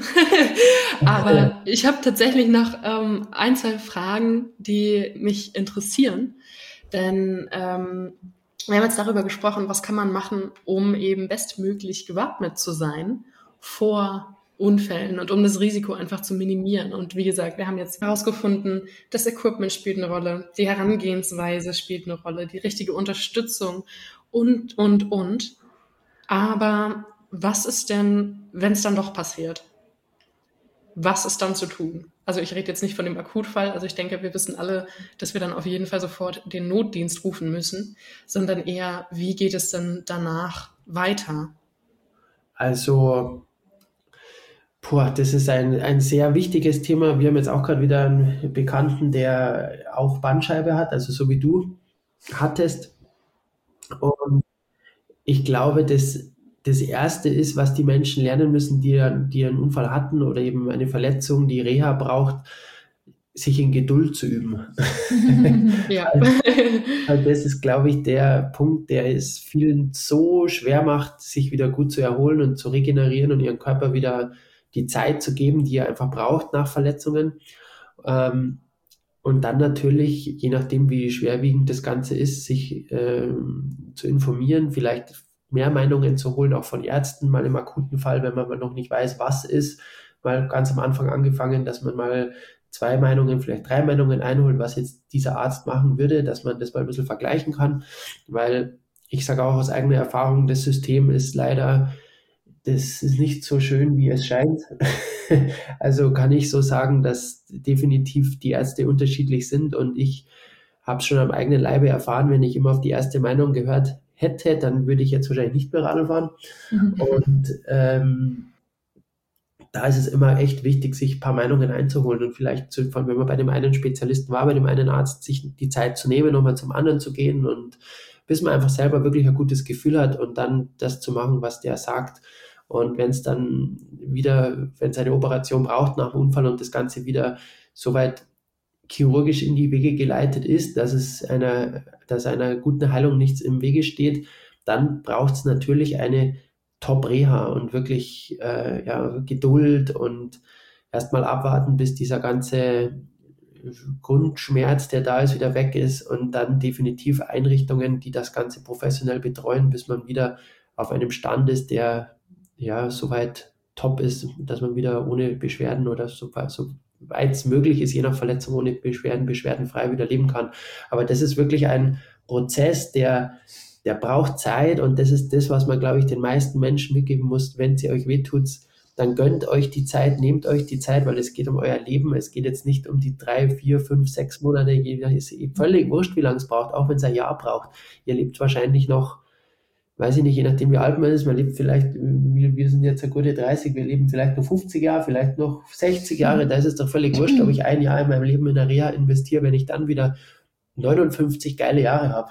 Speaker 1: Aber ich habe tatsächlich noch ähm, ein, zwei Fragen, die mich interessieren. Denn ähm, wir haben jetzt darüber gesprochen, was kann man machen, um eben bestmöglich gewappnet zu sein vor Unfällen und um das Risiko einfach zu minimieren. Und wie gesagt, wir haben jetzt herausgefunden, das Equipment spielt eine Rolle, die Herangehensweise spielt eine Rolle, die richtige Unterstützung und, und, und. Aber was ist denn, wenn es dann doch passiert? Was ist dann zu tun? Also ich rede jetzt nicht von dem Akutfall, also ich denke, wir wissen alle, dass wir dann auf jeden Fall sofort den Notdienst rufen müssen, sondern eher, wie geht es denn danach weiter?
Speaker 3: Also, boah, das ist ein, ein sehr wichtiges Thema. Wir haben jetzt auch gerade wieder einen Bekannten, der auch Bandscheibe hat, also so wie du hattest. Und ich glaube, das, das Erste ist, was die Menschen lernen müssen, die, die einen Unfall hatten oder eben eine Verletzung, die Reha braucht, sich in Geduld zu üben.
Speaker 1: Ja.
Speaker 3: Also das ist, glaube ich, der Punkt, der es vielen so schwer macht, sich wieder gut zu erholen und zu regenerieren und ihren Körper wieder die Zeit zu geben, die er einfach braucht nach Verletzungen. Ähm, Und dann natürlich, je nachdem, wie schwerwiegend das Ganze ist, sich ähm, zu informieren, vielleicht mehr Meinungen zu holen, auch von Ärzten, mal im akuten Fall, wenn man mal noch nicht weiß, was ist, mal ganz am Anfang angefangen, dass man mal zwei Meinungen, vielleicht drei Meinungen einholt, was jetzt dieser Arzt machen würde, dass man das mal ein bisschen vergleichen kann, weil ich sage auch aus eigener Erfahrung, das System ist leider, das ist nicht so schön, wie es scheint. Also kann ich so sagen, dass definitiv die Ärzte unterschiedlich sind und ich habe es schon am eigenen Leibe erfahren, wenn ich immer auf die erste Meinung gehört hätte, dann würde ich jetzt wahrscheinlich nicht mehr Radl fahren. Mhm. Und ähm, da ist es immer echt wichtig, sich ein paar Meinungen einzuholen und vielleicht, zu, wenn man bei dem einen Spezialisten war, bei dem einen Arzt, sich die Zeit zu nehmen, nochmal zum anderen zu gehen und bis man einfach selber wirklich ein gutes Gefühl hat und dann das zu machen, was der sagt. Und wenn es dann wieder, wenn es eine Operation braucht nach dem Unfall und das Ganze wieder soweit chirurgisch in die Wege geleitet ist, dass es einer, dass einer guten Heilung nichts im Wege steht, dann braucht es natürlich eine Top-Reha und wirklich äh, ja, Geduld und erstmal abwarten, bis dieser ganze Grundschmerz, der da ist, wieder weg ist und dann definitiv Einrichtungen, die das Ganze professionell betreuen, bis man wieder auf einem Stand ist, der ja soweit top ist, dass man wieder ohne Beschwerden oder so, so weit es möglich ist, je nach Verletzung ohne Beschwerden, beschwerdenfrei wieder leben kann. Aber das ist wirklich ein Prozess, der, der braucht Zeit und das ist das, was man, glaube ich, den meisten Menschen mitgeben muss. Wenn sie euch wehtut, dann gönnt euch die Zeit, nehmt euch die Zeit, weil es geht um euer Leben. Es geht jetzt nicht um die drei, vier, fünf, sechs Monate. Es ist völlig wurscht, wie lange es braucht, auch wenn es ein Jahr braucht. Ihr lebt wahrscheinlich noch, weiß ich nicht, je nachdem wie alt man ist, man lebt vielleicht, wir, wir sind jetzt eine gute dreißig, wir leben vielleicht noch fünfzig Jahre, vielleicht noch sechzig Jahre, da ist es doch völlig wurscht, ob ich ein Jahr in meinem Leben in der Reha investiere, wenn ich dann wieder neunundfünfzig geile Jahre habe.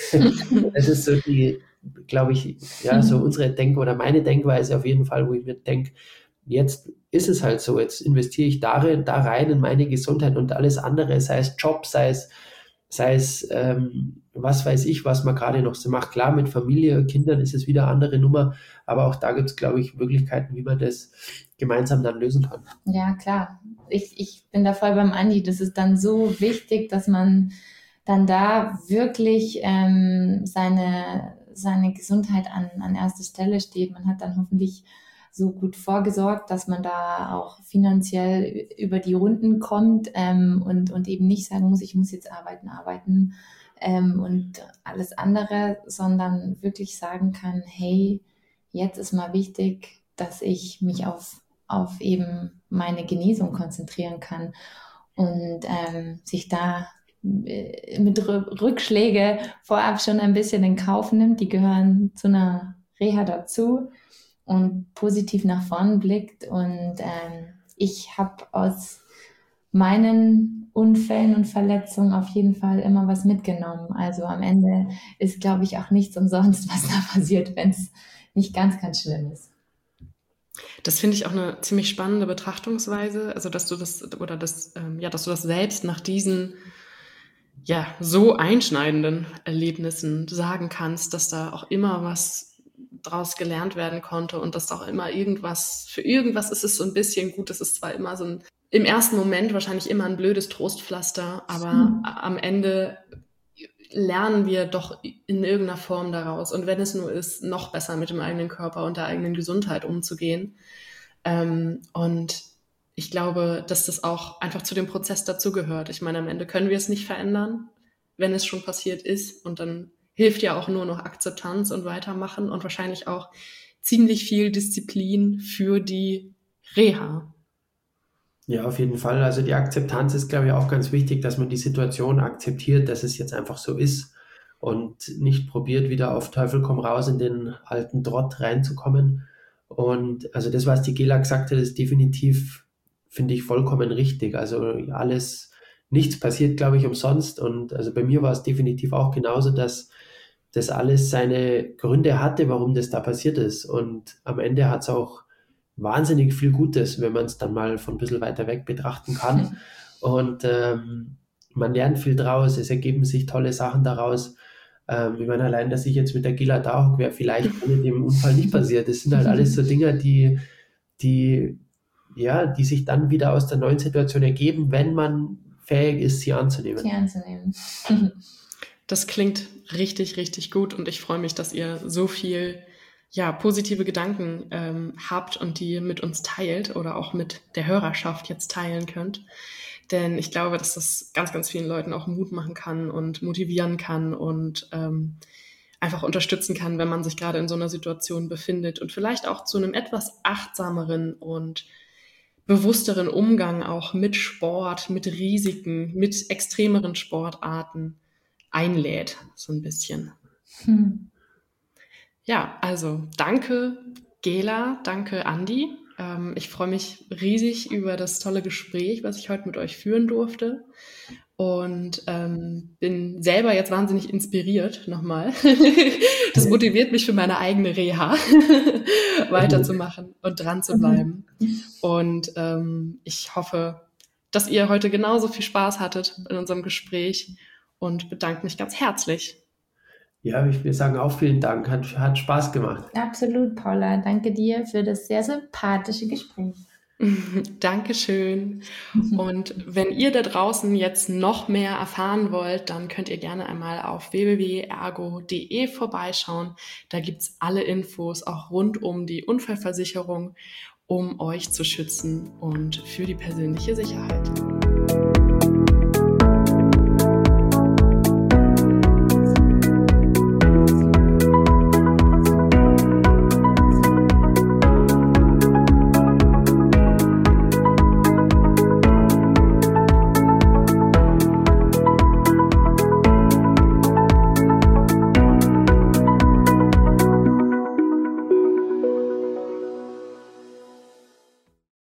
Speaker 3: Das ist so die, glaube ich, ja, so unsere Denk- oder meine Denkweise auf jeden Fall, wo ich mir denke, jetzt ist es halt so, jetzt investiere ich darin, da rein in meine Gesundheit und alles andere, sei es Job, sei es sei es, ähm, was weiß ich, was man gerade noch so macht. Klar, mit Familie, Kindern ist es wieder eine andere Nummer, aber auch da gibt es, glaube ich, Möglichkeiten, wie man das gemeinsam dann lösen kann.
Speaker 2: Ja, klar. Ich, ich bin da voll beim Andi. Das ist dann so wichtig, dass man dann da wirklich ähm, seine, seine Gesundheit an, an erster Stelle steht. Man hat dann hoffentlich so gut vorgesorgt, dass man da auch finanziell über die Runden kommt ähm, und, und eben nicht sagen muss, ich muss jetzt arbeiten, arbeiten ähm, und alles andere, sondern wirklich sagen kann, hey, jetzt ist mal wichtig, dass ich mich auf, auf eben meine Genesung konzentrieren kann und ähm, sich da mit Rückschläge vorab schon ein bisschen in Kauf nimmt. Die gehören zu einer Reha dazu. Und positiv nach vorn blickt. Und ähm, ich habe aus meinen Unfällen und Verletzungen auf jeden Fall immer was mitgenommen. Also am Ende ist, glaube ich, auch nichts umsonst, was da passiert, wenn es nicht ganz, ganz schlimm ist.
Speaker 1: Das finde ich auch eine ziemlich spannende Betrachtungsweise, also dass du das oder das ähm, ja, dass du das selbst nach diesen ja so einschneidenden Erlebnissen sagen kannst, dass da auch immer was draus gelernt werden konnte und dass auch immer irgendwas, für irgendwas ist es so ein bisschen gut, das ist zwar immer so ein, im ersten Moment wahrscheinlich immer ein blödes Trostpflaster, aber mhm. am Ende lernen wir doch in irgendeiner Form daraus und wenn es nur ist, noch besser mit dem eigenen Körper und der eigenen Gesundheit umzugehen ähm, und ich glaube, dass das auch einfach zu dem Prozess dazugehört. Ich meine, am Ende können wir es nicht verändern, wenn es schon passiert ist und dann hilft ja auch nur noch Akzeptanz und Weitermachen und wahrscheinlich auch ziemlich viel Disziplin für die Reha.
Speaker 3: Ja, auf jeden Fall. Also die Akzeptanz ist, glaube ich, auch ganz wichtig, dass man die Situation akzeptiert, dass es jetzt einfach so ist und nicht probiert, wieder auf Teufel komm raus in den alten Trott reinzukommen. Und also das, was die Gela gesagt hat, ist definitiv, finde ich, vollkommen richtig. Also alles, nichts passiert, glaube ich, umsonst. Und also bei mir war es definitiv auch genauso, dass das alles seine Gründe hatte, warum das da passiert ist. Und am Ende hat es auch wahnsinnig viel Gutes, wenn man es dann mal von ein bisschen weiter weg betrachten kann. Und ähm, man lernt viel draus, es ergeben sich tolle Sachen daraus. Ähm, ich meine, allein, dass ich jetzt mit der Gela da hocke, wäre vielleicht ohne dem Unfall nicht passiert. Das sind halt alles so Dinge, die, die, ja, die sich dann wieder aus der neuen Situation ergeben, wenn man fähig ist, sie anzunehmen.
Speaker 2: Sie anzunehmen.
Speaker 1: Das klingt richtig, richtig gut und ich freue mich, dass ihr so viel ja, positive Gedanken ähm, habt und die mit uns teilt oder auch mit der Hörerschaft jetzt teilen könnt. Denn ich glaube, dass das ganz, ganz vielen Leuten auch Mut machen kann und motivieren kann und ähm, einfach unterstützen kann, wenn man sich gerade in so einer Situation befindet und vielleicht auch zu einem etwas achtsameren und bewussteren Umgang auch mit Sport, mit Risiken, mit extremeren Sportarten einlädt, so ein bisschen.
Speaker 2: Hm.
Speaker 1: Ja, also danke Gela, danke Andi. Ähm, ich freue mich riesig über das tolle Gespräch, was ich heute mit euch führen durfte. Und ähm, bin selber jetzt wahnsinnig inspiriert nochmal. Das motiviert mich für meine eigene Reha weiterzumachen und dran zu bleiben. Und ähm, ich hoffe, dass ihr heute genauso viel Spaß hattet in unserem Gespräch und bedanke mich ganz herzlich.
Speaker 3: Ja, ich will sagen auch vielen Dank. Hat, hat Spaß gemacht.
Speaker 2: Absolut, Paula. Danke dir für das sehr sympathische Gespräch.
Speaker 1: Dankeschön. Und wenn ihr da draußen jetzt noch mehr erfahren wollt, dann könnt ihr gerne einmal auf w w w punkt ergo punkt d e vorbeischauen. Da gibt's alle Infos auch rund um die Unfallversicherung, um euch zu schützen und für die persönliche Sicherheit.